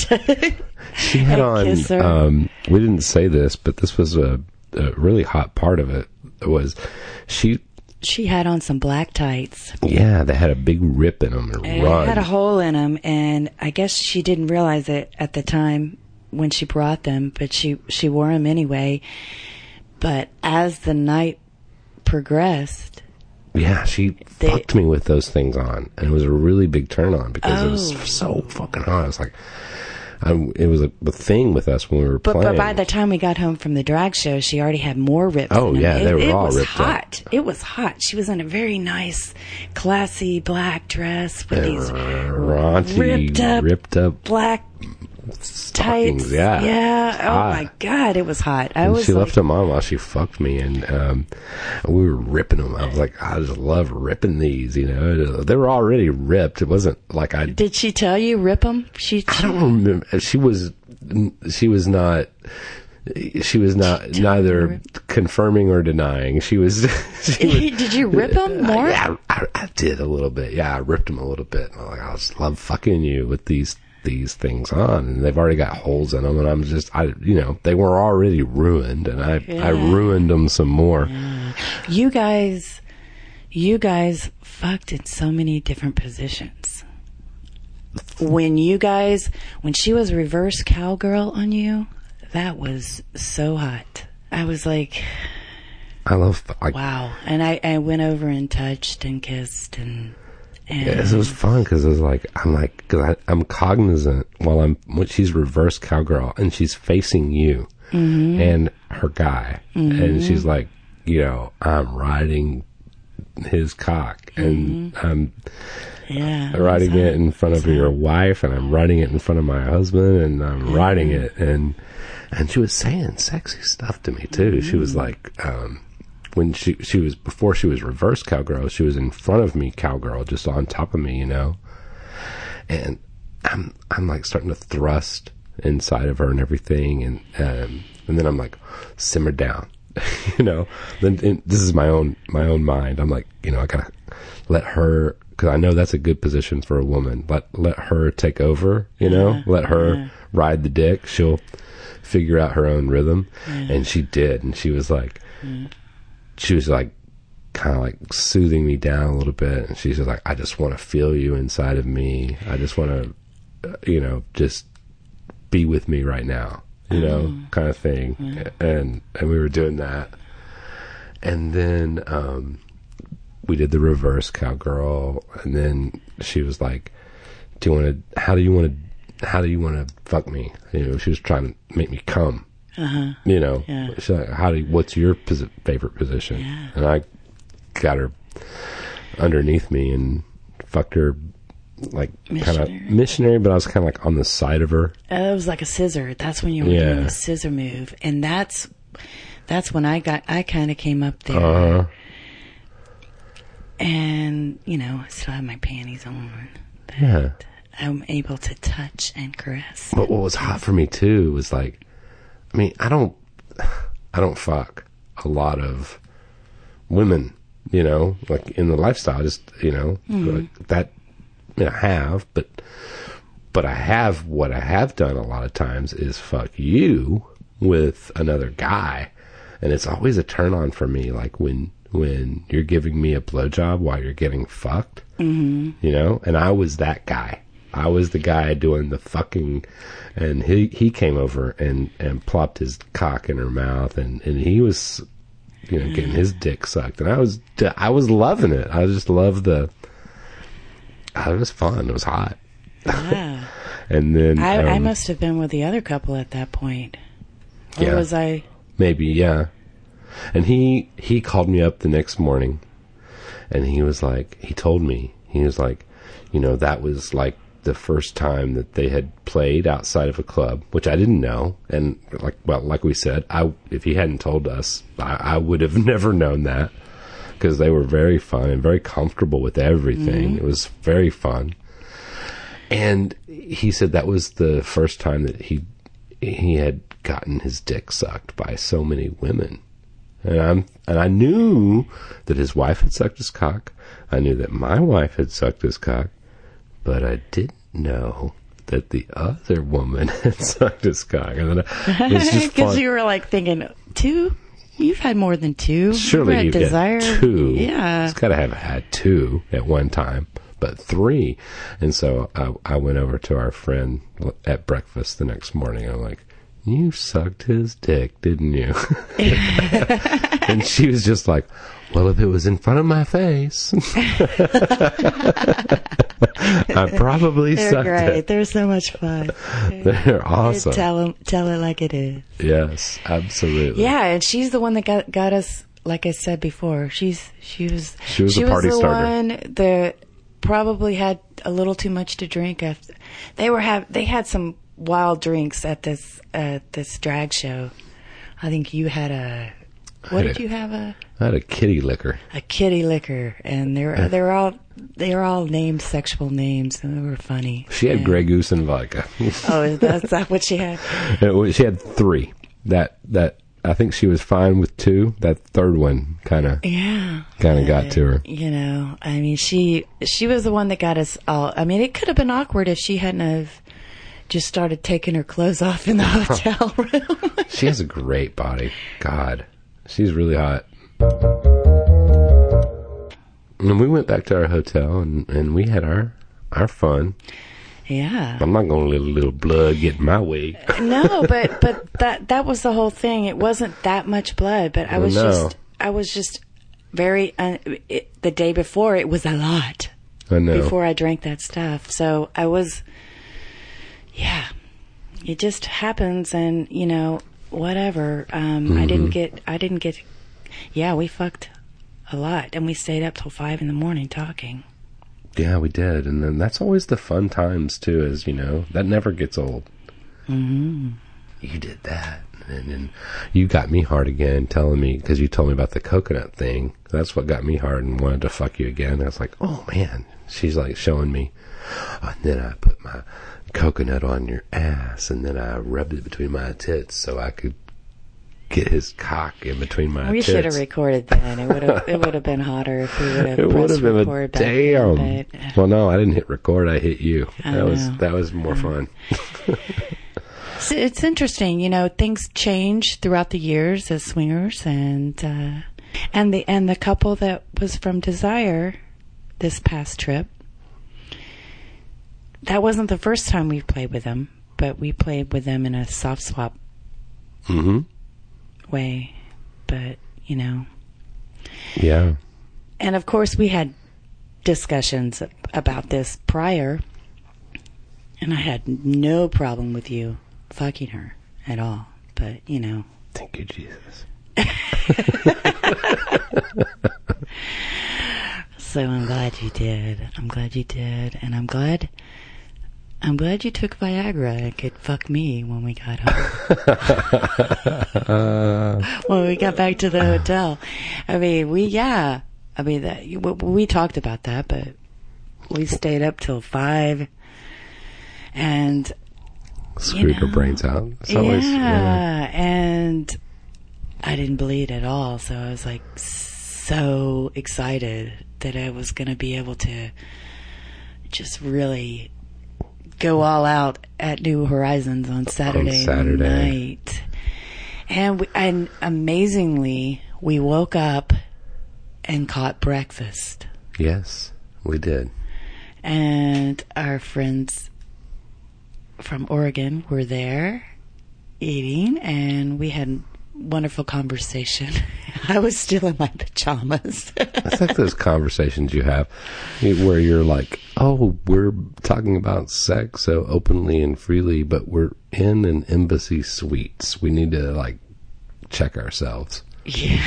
she had and on. kiss her. Um, we didn't say this, but this was a, a really hot part of it. Was she? She had on some black tights. Yeah, they had a big rip in them and And run. it had a hole in them, and I guess she didn't realize it at the time when she brought them, but she, she wore them anyway. But as the night progressed... Yeah, she they, fucked me with those things on, and it was a really big turn on because oh. it was so fucking hot. I was like... I, it was a, a thing with us when we were but, playing. But by the time we got home from the drag show, she already had more rips. Oh, in them. yeah, it, they were it all was ripped hot. up. It was hot. She was in a very nice, classy black dress with and these raunchy, ripped up, ripped up black stockings. tights. Yeah, yeah. Oh hot. my God, it was hot. I And was. she like, left them on while she fucked me, and um, we were ripping them. I was like, I just love ripping these. You know, they were already ripped. It wasn't like I. Did she tell you rip them? She. I don't remember. She was. She was not. She was not neither confirming or denying. She was. She was Did you rip them more? Yeah, I, I did a little bit. Yeah, I ripped them a little bit. I'm like, I just love fucking you with these these things on, and they've already got holes in them, and I'm just, I, you know, they were already ruined, and I, Yeah. I ruined them some more. Yeah. You guys, you guys fucked in so many different positions. When you guys, when she was reverse cowgirl on you, that was so hot. I was like, I love, like, wow. And I, I went over and touched and kissed and, and yes, it was fun because it was like, I'm like, cause I, I'm cognizant while I'm, when she's reverse cowgirl and she's facing you mm-hmm. and her guy, mm-hmm. and she's like, you know, I'm riding his cock, and mm-hmm. I'm yeah, riding it in front of that? your wife, and I'm riding it in front of my husband, and I'm mm-hmm. riding it, and and she was saying sexy stuff to me too. Mm-hmm. She was like, um, when she she was before she was reverse cowgirl, she was in front of me cowgirl, just on top of me, you know, and I'm I'm like starting to thrust inside of her and everything, and um, and then I'm like, simmer down. You know, then and this is my own my own mind. I'm like, you know, I gotta let her, because I know that's a good position for a woman. Let let her take over. You know, yeah, let her yeah. ride the dick. She'll figure out her own rhythm, yeah. and she did. And she was like, yeah. she was like, kind of like soothing me down a little bit. And she's just like, I just want to feel you inside of me. I just want to, you know, just be with me right now. You know, mm. kind of thing. Mm. And, and we were doing that. And then, um, we did the reverse cowgirl. And then she was like, do you want to, how do you want to, how do you want to fuck me? You know, she was trying to make me come, uh-huh. you know, yeah. she's like, how do you, what's your posi- favorite position? Yeah. And I got her underneath me and fucked her like kind of missionary, but I was kind of like on the side of her. Uh, it was like a scissor. That's when you were Yeah. doing the scissor move, and that's that's when I got I kind of came up there, Uh-huh. and you know I still had my panties on, that Yeah. I'm able to touch and caress. But what was hot for me too was like, I mean, I don't, I don't fuck a lot of women, you know, like in the lifestyle, just, you know, Mm-hmm. like that, I mean, I have, but, but I have, what I have done a lot of times is fuck you with another guy. And it's always a turn on for me, like when, when you're giving me a blowjob while you're getting fucked, Mm-hmm. you know, and I was that guy. I was the guy doing the fucking, and he, he came over and, and plopped his cock in her mouth, and, and he was, you know, getting his dick sucked, and I was, I was loving it. I just loved the, it was fun. It was hot. Yeah. And then, I, I um, must have been with the other couple at that point. Or Yeah. was I? maybe, yeah. And he, he called me up the next morning, and he was like, he told me, he was like, you know, that was like the first time that they had played outside of a club, which I didn't know. And like, well, like we said, I, if he hadn't told us, I, I would have never known that, because they were very fun and very comfortable with everything. Mm-hmm. It was very fun. And he said that was the first time that he, he had gotten his dick sucked by so many women. And I'm, and I knew that his wife had sucked his cock. I knew that my wife had sucked his cock, but I didn't know that the other woman had sucked his cock. And then I, it was just Because fun. you were like thinking, two? You've had more than two. Surely You've you had get desire. two. Yeah. He's got to have had two at one time, but three. And so I, I went over to our friend at breakfast the next morning. I'm like, you sucked his dick, didn't you? And she was just like, well, if it was in front of my face, I probably They're sucked great. it. They're so much fun. They're awesome. Tell 'em- tell it like it is. Yes, absolutely. Yeah, and she's the one that got got us. Like I said before, she's she was She was the party the starter. one that probably had a little too much to drink. After they were have they had some wild drinks at this at this drag show. I think you had a. What had did a- you have a? I had a kitty liquor. A kitty liquor, and they're they're all they were all named sexual names, and they were funny. She had and, Grey Goose and vodka. Oh, is that, is that what she had? It was- she had three. That that I think she was fine with two. That third one kind of Yeah, kind of got to her. You know, I mean, she she was the one that got us all. I mean, it could have been awkward if she hadn't have just started taking her clothes off in the hotel room. She has a great body. God, she's really hot. And we went back to our hotel, and, and we had our our fun. Yeah. I'm not going to let a little blood get in my way. No, but but that that was the whole thing. It wasn't that much blood, but I was no. just I was just very uh, it, the day before it was a lot. I know. Before I drank that stuff. So I was yeah. It just happens, and you know, whatever. Um Mm-hmm. I didn't get I didn't get yeah, we fucked a lot, and we stayed up till five in the morning talking. Yeah, we did. And then that's always the fun times, too, as you know. That never gets old. Mm-hmm. You did that. And then you got me hard again, telling me, because you told me about the coconut thing. That's what got me hard and wanted to fuck you again. I was like, oh, man. She's like showing me. Oh, and then I put my coconut on your ass, and then I rubbed it between my tits so I could get his cock in between my We tits. should have recorded that. It would have. It would have been hotter if we would have. It would pressed have been a record back damn. then, but- Well, no, I didn't hit record. I hit you. I That was know. that was more fun. It's, it's interesting, you know. Things change throughout the years as swingers, and uh, and the and the couple that was from Desire this past trip. That wasn't the first time we played with them, but we played with them in a soft swap Mm-hmm. way. But you know. Yeah. And of course, we had discussions about this prior, and I had no problem with you fucking her at all. But, you know. Thank you, Jesus. So I'm glad you did. I'm glad you did. And I'm glad. I'm glad you took Viagra and could fuck me when we got home. When we got back to the hotel. I mean, we, yeah. I mean, that, we, we talked about that, but We stayed up till five, and screwed you know, her brains out. It's yeah, always, yeah, and I didn't bleed at all, so I was like so excited that I was going to be able to just really go all out at New Horizons on Saturday, on Saturday. night. And we, and amazingly, we woke up and caught breakfast. Yes, we did. And our friends from Oregon were there eating, and we had wonderful conversation. I was still in my pajamas. It's like those conversations you have where you're like, oh, we're talking about sex so openly and freely, but we're in an embassy suites. We need to, like, check ourselves. Yeah.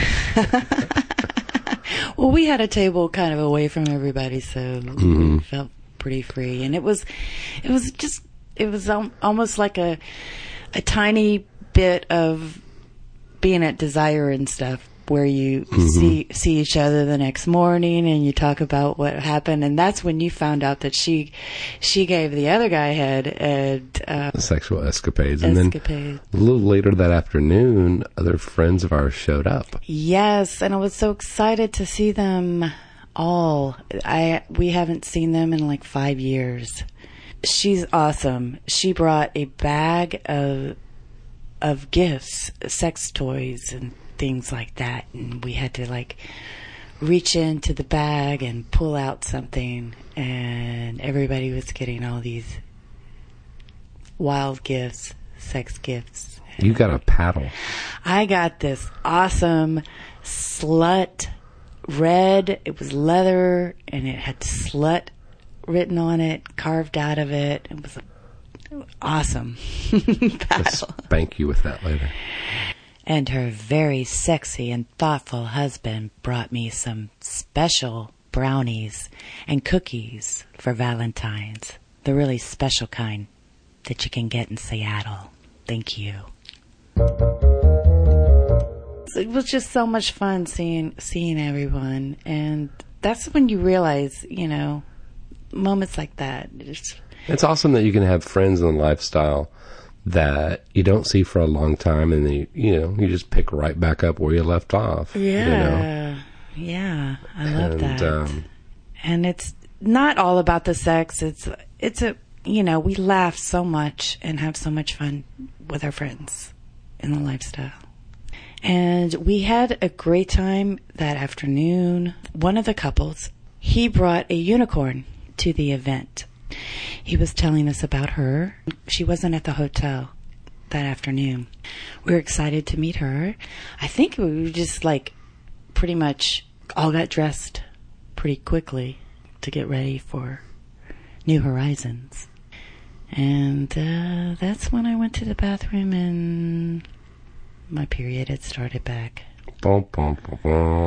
Well, we had a table kind of away from everybody, so Mm-hmm. we felt pretty free. And it was, it was just, it was al- almost like a, a tiny bit of being at Desire and stuff, where you Mm-hmm. see see each other the next morning and you talk about what happened. And that's when you found out that she she gave the other guy head and uh, Sexual escapades. And escapade. then a little later that afternoon, other friends of ours showed up. Yes, and I was so excited to see them all. I we haven't seen them in like five years. She's awesome. She brought a bag of of gifts, sex toys and things like that, and we had to like reach into the bag and pull out something, and everybody was getting all these wild gifts, sex gifts. You got a paddle. I got this awesome slut red. It was leather, and it had slut written on it, carved out of it. It was awesome. I'll paddle. spank you with that later. And her very sexy and thoughtful husband brought me some special brownies and cookies for Valentine's. The really special kind that you can get in Seattle. Thank you. It was just so much fun seeing seeing everyone, and that's when you realize, you know, moments like that. It's, It's awesome that you can have friends in the lifestyle that you don't see for a long time, and then you, you know, you just pick right back up where you left off. yeah, You know? yeah, I love And, that. um, And it's not all about the sex. It's it's a you know, we laugh so much and have so much fun with our friends in the lifestyle. And we had a great time that afternoon. One of the couples, he brought a unicorn to the event. He was telling us about her. She wasn't at the hotel that afternoon. We were excited to meet her. I think we were just like pretty much all got dressed pretty quickly to get ready for New Horizons. And uh, that's when I went to the bathroom and my period had started back. Bum, bum, bum,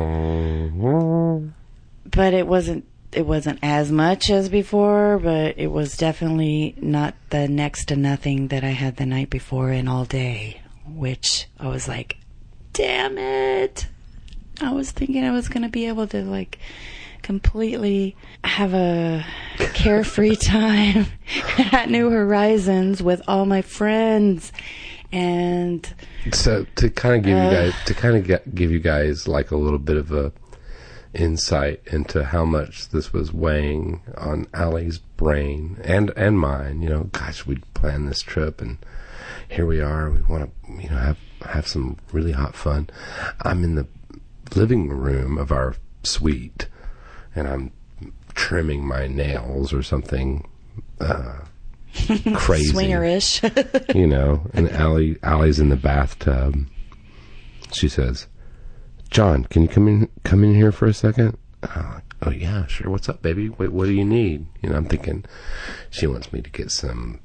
bum. But it wasn't it wasn't as much as before, but it was definitely not the next to nothing that I had the night before and all day, which I was like, damn it. I was thinking I was going to be able to like completely have a carefree time at New Horizons with all my friends. And So to kind of give Uh, you guys, to kind of get, give you guys like a little bit of a insight into how much this was weighing on Allie's brain and and mine. You know, gosh, we planned this trip, and here we are. We want to, you know, have have some really hot fun. I'm in the living room of our suite, and I'm trimming my nails or something uh, crazy, swingerish. you know. And Allie, Allie's in the bathtub. She says, "John, can you come in come in here for a second?" I'm like, "Oh yeah, sure. What's up, baby? Wait, what do you need?" You know, I'm thinking she wants me to get some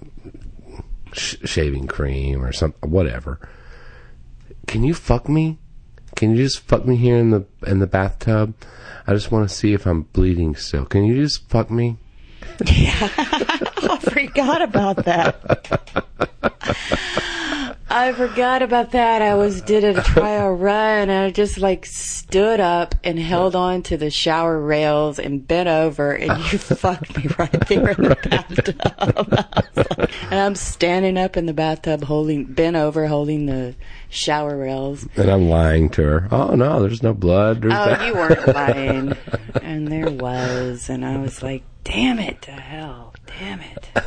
sh- shaving cream or some whatever. Can you fuck me? Can you just fuck me here in the in the bathtub? I just want to see if I'm bleeding still. Can you just fuck me? Yeah, I forgot about that. I forgot about that. I was did a trial run, and I just like stood up and held on to the shower rails and bent over, and you fucked me right there in the bathtub. Like, and I'm standing up in the bathtub, holding bent over, holding the shower rails. And I'm lying to her. Oh no, there's no blood. There's Oh, that. you weren't lying, and there was, and I was like, "Damn it to hell." Damn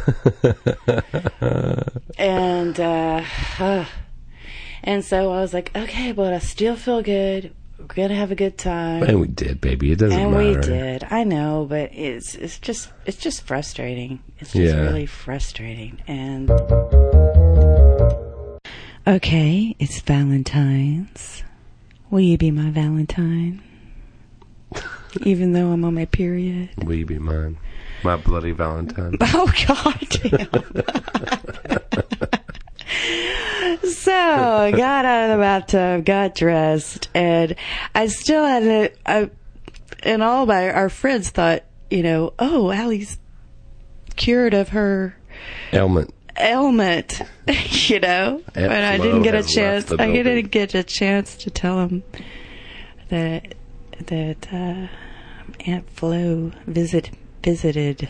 it. and uh, uh, and so I was like, okay, but I still feel good. We're gonna have a good time. And we did, baby. It doesn't and matter. we did. I know, but it's it's just it's just frustrating. It's just Yeah. really frustrating. And okay, it's Valentine's. Will you be my Valentine? Even though I'm on my period. Will you be mine? My bloody Valentine. Oh, God damn. So I got out of the bathtub, got dressed, and I still had a, a and all my our friends thought, you know, oh, Allie's cured of her Ailment. ailment, you know. Aunt but I Flo didn't get a has chance. left the I building. didn't get a chance to tell him that that uh, Aunt Flo visit visited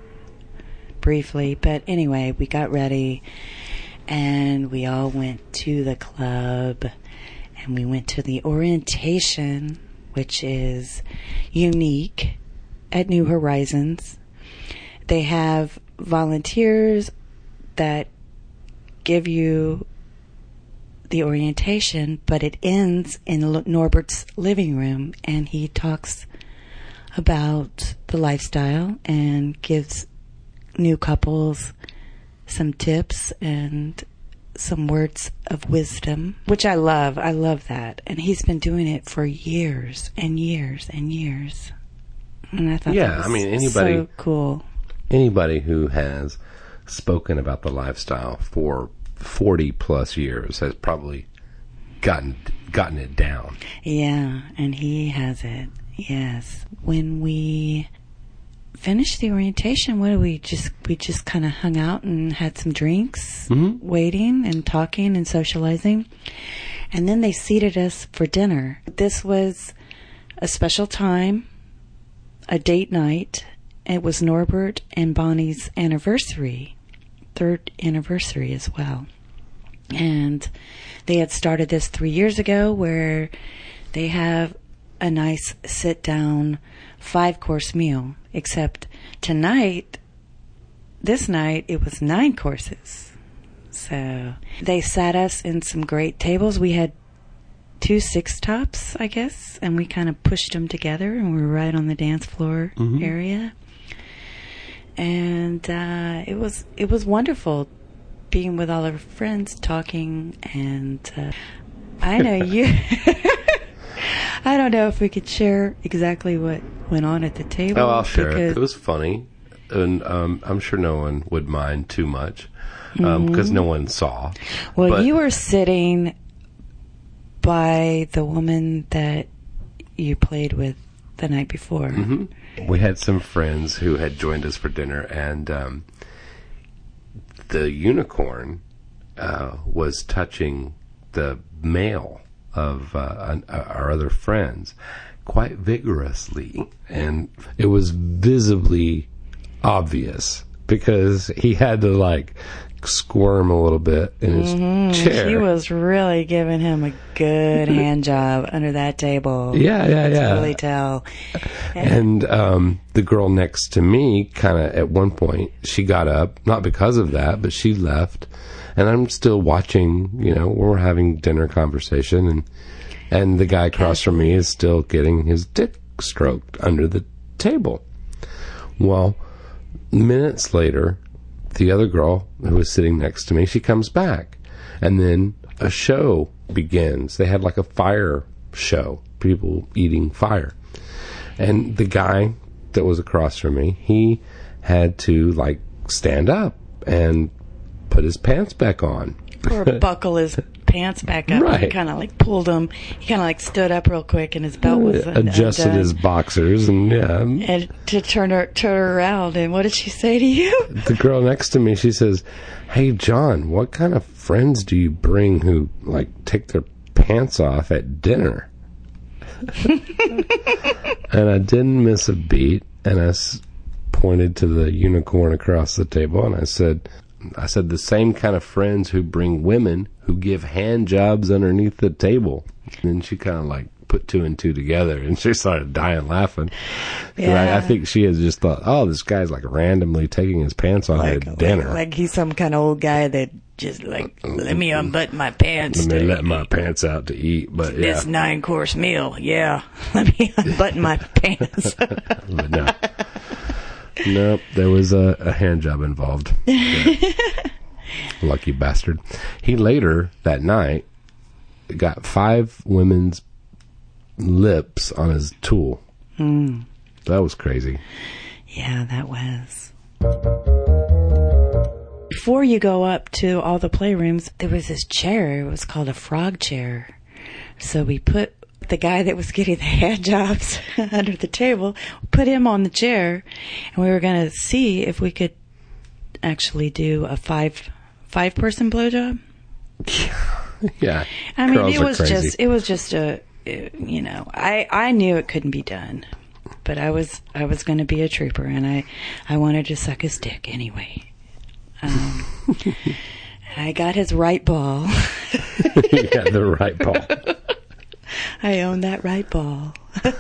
briefly. But anyway, we got ready. And we all went to the club, and we went to the orientation, which is unique at New Horizons. They have volunteers that give you the orientation, but it ends in Norbert's living room, and he talks about the lifestyle and gives new couples some tips and some words of wisdom, which I love. I love that. And he's been doing it for years and years and years. And I thought Yeah, that was I mean, anybody- so cool. Anybody who has spoken about the lifestyle for forty plus years has probably gotten gotten it down. Yeah, and he has it. Yes. When we finished the orientation, what did we just we just kind of hung out and had some drinks, Mm-hmm. waiting and talking and socializing, and then they seated us for dinner. This was a special time, a date night. It was Norbert and Bonnie's anniversary, third anniversary as well, and they had started this three years ago, where they have a nice sit down five course meal. Except tonight, this night, it was nine courses. So they sat us in some great tables. We had two six tops, I guess, and we kind of pushed them together, and we were right on the dance floor Mm-hmm. area. And uh, it was it was wonderful being with all our friends, talking, and uh, I know you. I don't know if we could share exactly what went on at the table. Oh, I'll share it. because- It was funny, and um, I'm sure no one would mind too much um, because no one saw. Well, But- you were sitting by the woman that you played with the night before. Mm-hmm. We had some friends who had joined us for dinner, and um, the unicorn uh, was touching the male of uh, an, uh, our other friends quite vigorously, and it was visibly obvious because he had to like squirm a little bit in his chair. She was really giving him a good hand job under that table. Yeah, yeah, I could yeah. Totally tell. And um, the girl next to me, kind of at one point, she got up, not because of that, but she left. And I'm still watching, you know, we're having dinner conversation, and and the guy across from me is still getting his dick stroked under the table. Well, minutes later, the other girl who was sitting next to me, she comes back. And then a show begins. They had like a fire show, people eating fire. And the guy that was across from me, he had to like stand up and put his pants back on. Or buckle his pants back up. Right. And kind of like pulled them. He kind of like stood up real quick, and his belt was un- adjusted undone. his boxers, and yeah. And to turn her turn her around, and what did she say to you? The girl next to me, she says, "Hey, John, what kind of friends do you bring who like take their pants off at dinner?" And I didn't miss a beat, and I s- pointed to the unicorn across the table, and I said, I said, the same kind of friends who bring women who give hand jobs underneath the table. And she kind of like put two and two together, and she started dying laughing. Yeah. I, I think she had just thought, oh, this guy's like randomly taking his pants off Like, at dinner. like, like he's some kind of old guy that just like, let me unbutton my pants. Let me to let my pants out to eat, but yeah. This nine course meal, yeah. Let me unbutton my pants. But no. Nope, there was a, a hand job involved. Yeah. Lucky bastard. He later, that night, got five women's lips on his tool. Mm. That was crazy. Yeah, that was. Before you go up to all the playrooms, there was this chair. It was called a frog chair. So we put the guy that was getting the hand jobs under the table, put him on the chair, and we were going to see if we could actually do a five five person blowjob. Yeah. I mean, Girls it are was crazy. just it was just a you know I I knew it couldn't be done, but I was I was going to be a trooper, and I I wanted to suck his dick anyway. Um, I got his right ball. Yeah, the right ball. I own that right ball.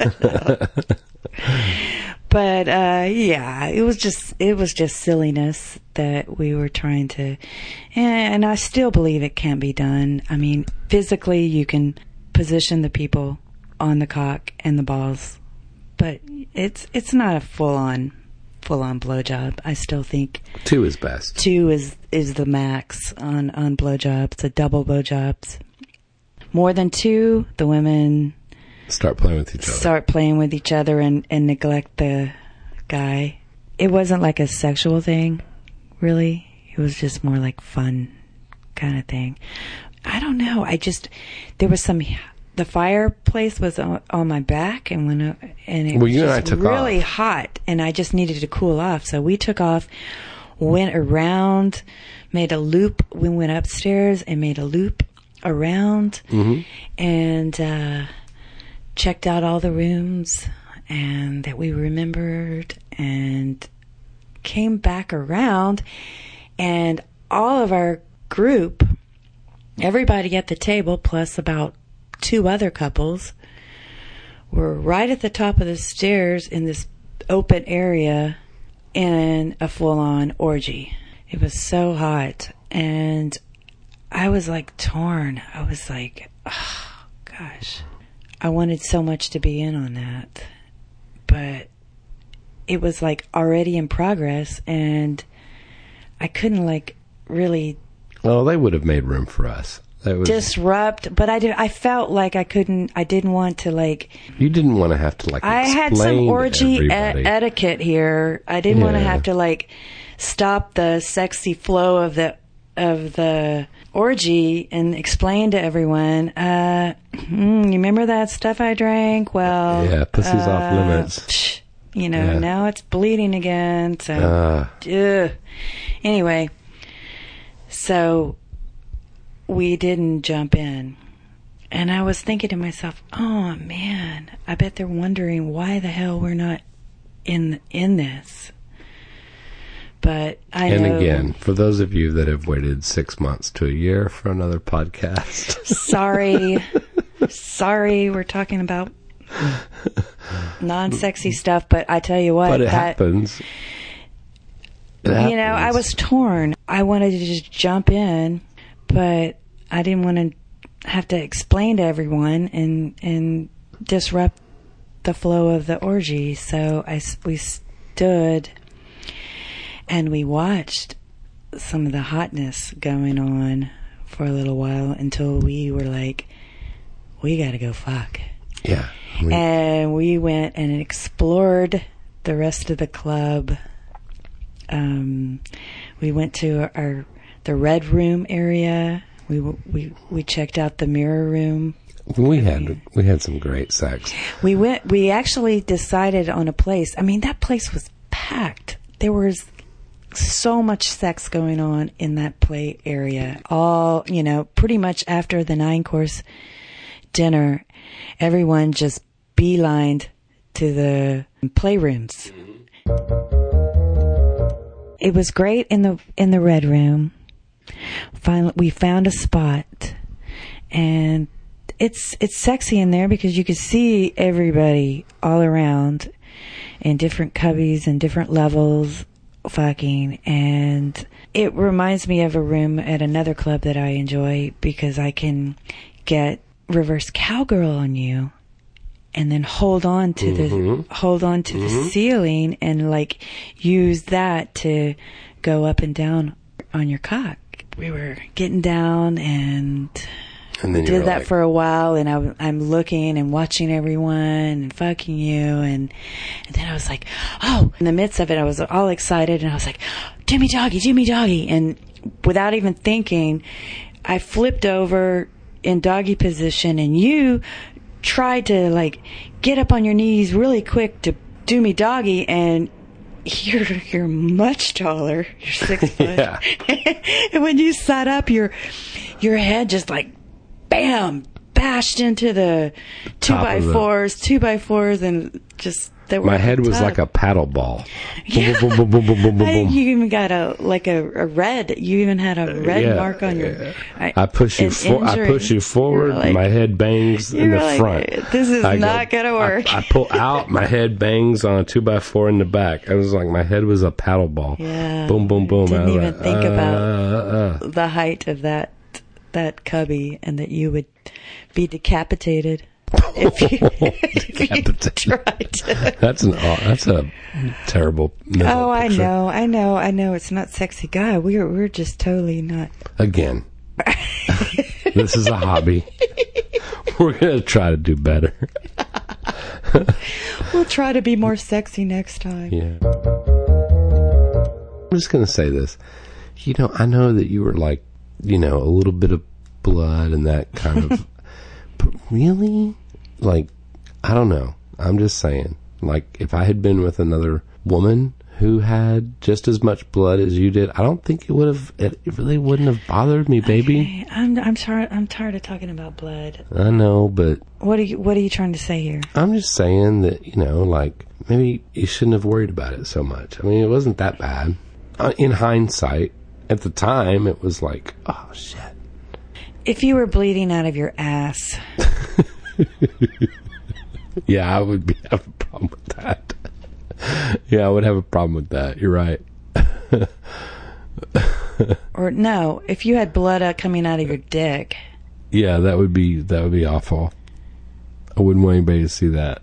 But uh yeah, it was just it was just silliness that we were trying to, and I still believe it can be done. I mean, physically you can position the people on the cock and the balls, but it's it's not a full on full on blowjob. I still think Two is best. two is is the max on on blowjobs, a double blowjobs. More than two, the women Start playing with each other. start playing with each other and, and neglect the guy. It wasn't like a sexual thing, really. It was just more like fun kind of thing. I don't know. I just, there was some, the fireplace was on, on my back, and when I, and it Well, was you and I just took really off. hot, and I just needed to cool off. So we took off, went around, made a loop. We went upstairs and made a loop around, Mm-hmm. and uh, checked out all the rooms and that we remembered, and came back around, and all of our group, everybody at the table plus about two other couples, were right at the top of the stairs in this open area in a full-on orgy. It was so hot, and I was like torn. I was like, oh, gosh. I wanted so much to be in on that. But it was like already in progress, and I couldn't like really Well, they would have made room for us. That was, disrupt, but I did, I felt like I couldn't, I didn't want to like, you didn't want to have to like I had some explain to orgy e- everybody. etiquette here. I didn't want to Yeah. have to like stop the sexy flow of the of the orgy and explain to everyone. Uh, mm, you remember that stuff I drank? Well, Yeah, pussy's uh, off limits. psh, you know, Yeah. now it's bleeding again. So, Uh, ugh. Anyway, so we didn't jump in. And I was thinking to myself, oh man, I bet they're wondering why the hell we're not in in this. But I and know. again, for those of you that have waited six months to a year for another podcast, Sorry. Sorry, we're talking about non-sexy stuff, but I tell you what, but it that, happens. It you know, I happens. was torn. I wanted to just jump in, but I didn't want to have to explain to everyone and and disrupt the flow of the orgy. So I s- we stood and we watched some of the hotness going on for a little while until we were like, we got to go fuck. Yeah. We- And we went and explored the rest of the club. Um, we went to our the red room area We we we checked out the mirror room. We had we had some great sex. We went. We actually decided on a place. I mean, that place was packed. There was so much sex going on in that play area. All, you know, pretty much after the nine course dinner, everyone just beelined to the playrooms. It was great in the in the red room. Finally, we found a spot, and it's it's sexy in there because you could see everybody all around in different cubbies and different levels fucking, and it reminds me of a room at another club that I enjoy because I can get reverse cowgirl on you and then hold on to mm-hmm. the hold on to mm-hmm. the ceiling and like use that to go up and down on your cock. We were getting down and, and then did that like, for a while, and I, I'm looking and watching everyone and fucking you, and and then I was like, oh, in the midst of it, I was all excited, and I was like, do me doggy, do me doggy, and without even thinking, I flipped over in doggy position, and you tried to like get up on your knees really quick to do me doggy, and you're you're much taller. You're six foot. Yeah. And when you sat up, your your head just like bam bashed into the two Top by fours, two by fours, and just that. My head was like a paddle ball. Yeah. Boom, boom, boom, boom, boom, boom, I think boom. you even got a like a, a red. You even had a red Yeah, mark on your. yeah. I, I push you. an For, I injury. push you forward. You're like- my head bangs in you're the like, front. this is I not go- gonna work. I, I pull out. My head bangs on a two by four in the back. I was like, my head was a paddle ball. Yeah. Boom, boom, boom. Didn't I was even like, think uh, about uh, uh. the height of that that cubby and that you would be decapitated if you, if you Decapitated. tried to. That's an. aw- That's a terrible. mental Oh, I picture. know, I know, I know. It's not sexy guy. We're we're just totally not. Again, this is a hobby. We're gonna try to do better. We'll try to be more sexy next time. Yeah. I'm just gonna say this. You know, I know that you were like, you know, a little bit of blood and that kind of. But really, like, I don't know. I'm just saying. Like, if I had been with another woman who had just as much blood as you did, I don't think it would have. It really wouldn't have bothered me, baby. Okay, I'm I'm tired. I'm tired of talking about blood. I know, but What are you What are you trying to say here? I'm just saying that, you know, like, maybe you shouldn't have worried about it so much. I mean, it wasn't that bad. Uh, in hindsight, at the time, it was like, oh, shit. If you were bleeding out of your ass, Yeah, I would be, have a problem with that. Yeah, I would have a problem with that. You're right. or no, if you had blood out coming out of your dick. Yeah, that would be that would be awful. I wouldn't want anybody to see that.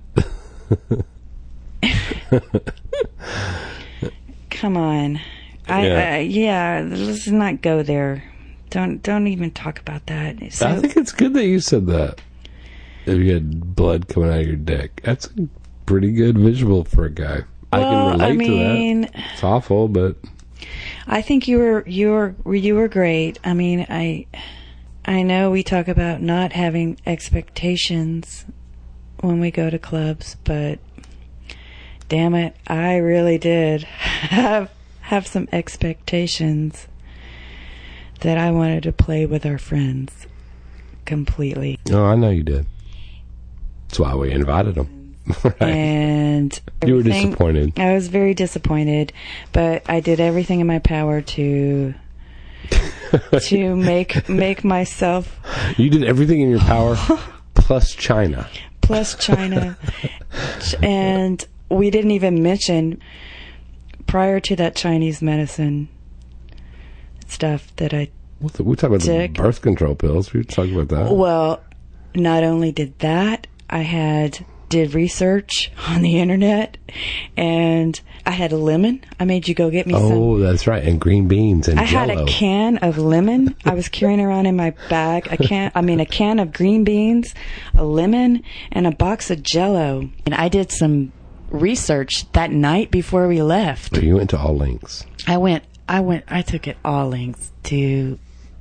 Come on, I Yeah. yeah. Uh, yeah, let's not go there. Don't don't even talk about that. So, I think it's good that you said that. If you had blood coming out of your dick, that's a pretty good visual for a guy. I well, can relate I mean, to that. It's awful, but I think you were you were you were great. I mean, I I know we talk about not having expectations when we go to clubs, but damn it, I really did have have some expectations that I wanted to play with our friends completely. oh, I know you did. That's why we invited them. Right. And You were everything- disappointed. I was very disappointed, but I did everything in my power to to make make myself You did everything in your power, plus China. plus China. And we didn't even mention prior to that Chinese medicine stuff that I What the, we talk about Dick. the birth control pills. We talk about that. well, not only did that, I had did research on the internet, and I had a lemon. I made you go get me some. Oh, that's right. And green beans and I had Jell-O. a can of lemon. I was carrying around in my bag a can. I mean, a can of green beans, a lemon, and a box of Jell-O. And I did some research that night before we left. So you went to all links. I went. I went. I took it all lengths to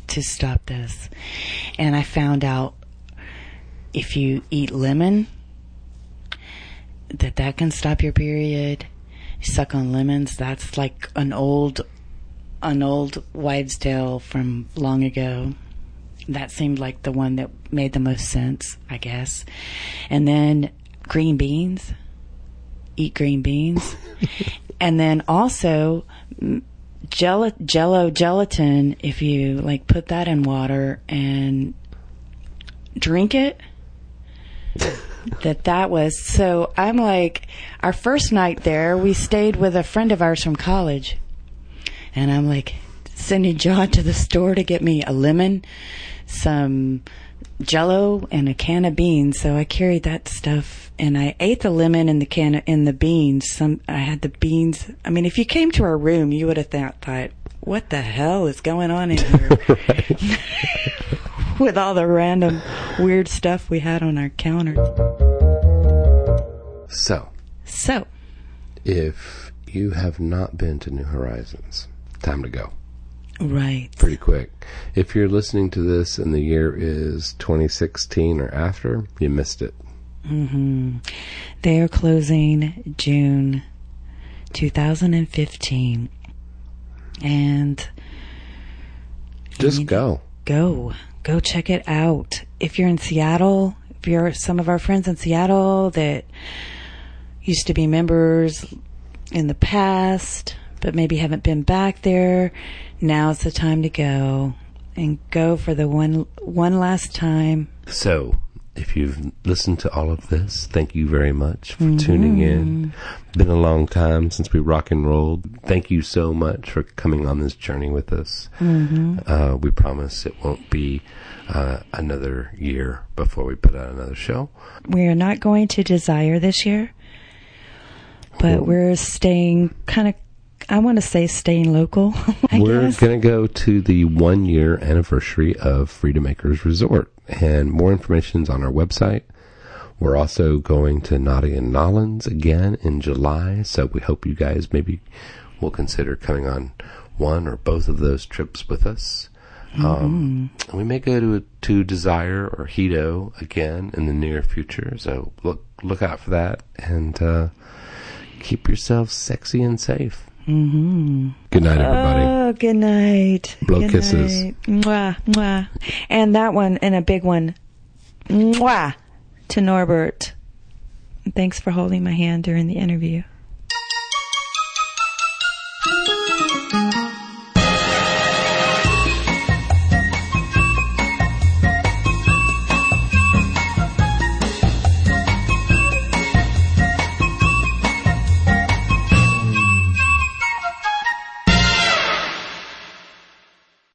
to stop this. And I found out if you eat lemon, that that can stop your period. You suck on lemons. That's like an old, an old wives' tale from long ago. That seemed like the one that made the most sense, I guess. And then green beans. Eat green beans. And then also Jell- Jello gelatin, if you like put that in water and drink it, that that was, so I'm like, our first night there, we stayed with a friend of ours from college. And I'm like, sending John to the store to get me a lemon, some Jello, and a can of beans. So I carried that stuff, and I ate the lemon and the can of, and the beans. Some I had the beans. I mean, if you came to our room, you would have thought, thought what the hell is going on in here? With all the random weird stuff we had on our counter. So, so if you have not been to New Horizons, time to go. Right. Pretty quick. If you're listening to this and the year is twenty sixteen or after, you missed it. Mm-hmm. They are closing June twenty fifteen. And just go. Go. Go check it out. If you're in Seattle, if you're some of our friends in Seattle that used to be members in the past, but maybe haven't been back there, now's the time to go and go for the one one last time. So, if you've listened to all of this, thank you very much for mm-hmm. tuning in. Been a long time since we rock and rolled. Thank you so much for coming on this journey with us. Mm-hmm. Uh, we promise it won't be uh, another year before we put out another show. We are not going to Desire this year, but we're staying kind of, I want to say staying local. I We're guess. going to go to the one year anniversary of Freedom Acres Resort, and more information is on our website. We're also going to Naughty and Nollins again in July, so we hope you guys maybe will consider coming on one or both of those trips with us. Mm-hmm. Um, we may go to to Desire or Hedo again in the near future, so look look out for that, and uh, keep yourselves sexy and safe. Mm-hmm. Good night, everybody. Oh, good night. Blow good kisses. Night. Mwah, mwah. And that one, and a big one. Mwah. To Norbert. Thanks for holding my hand during the interview.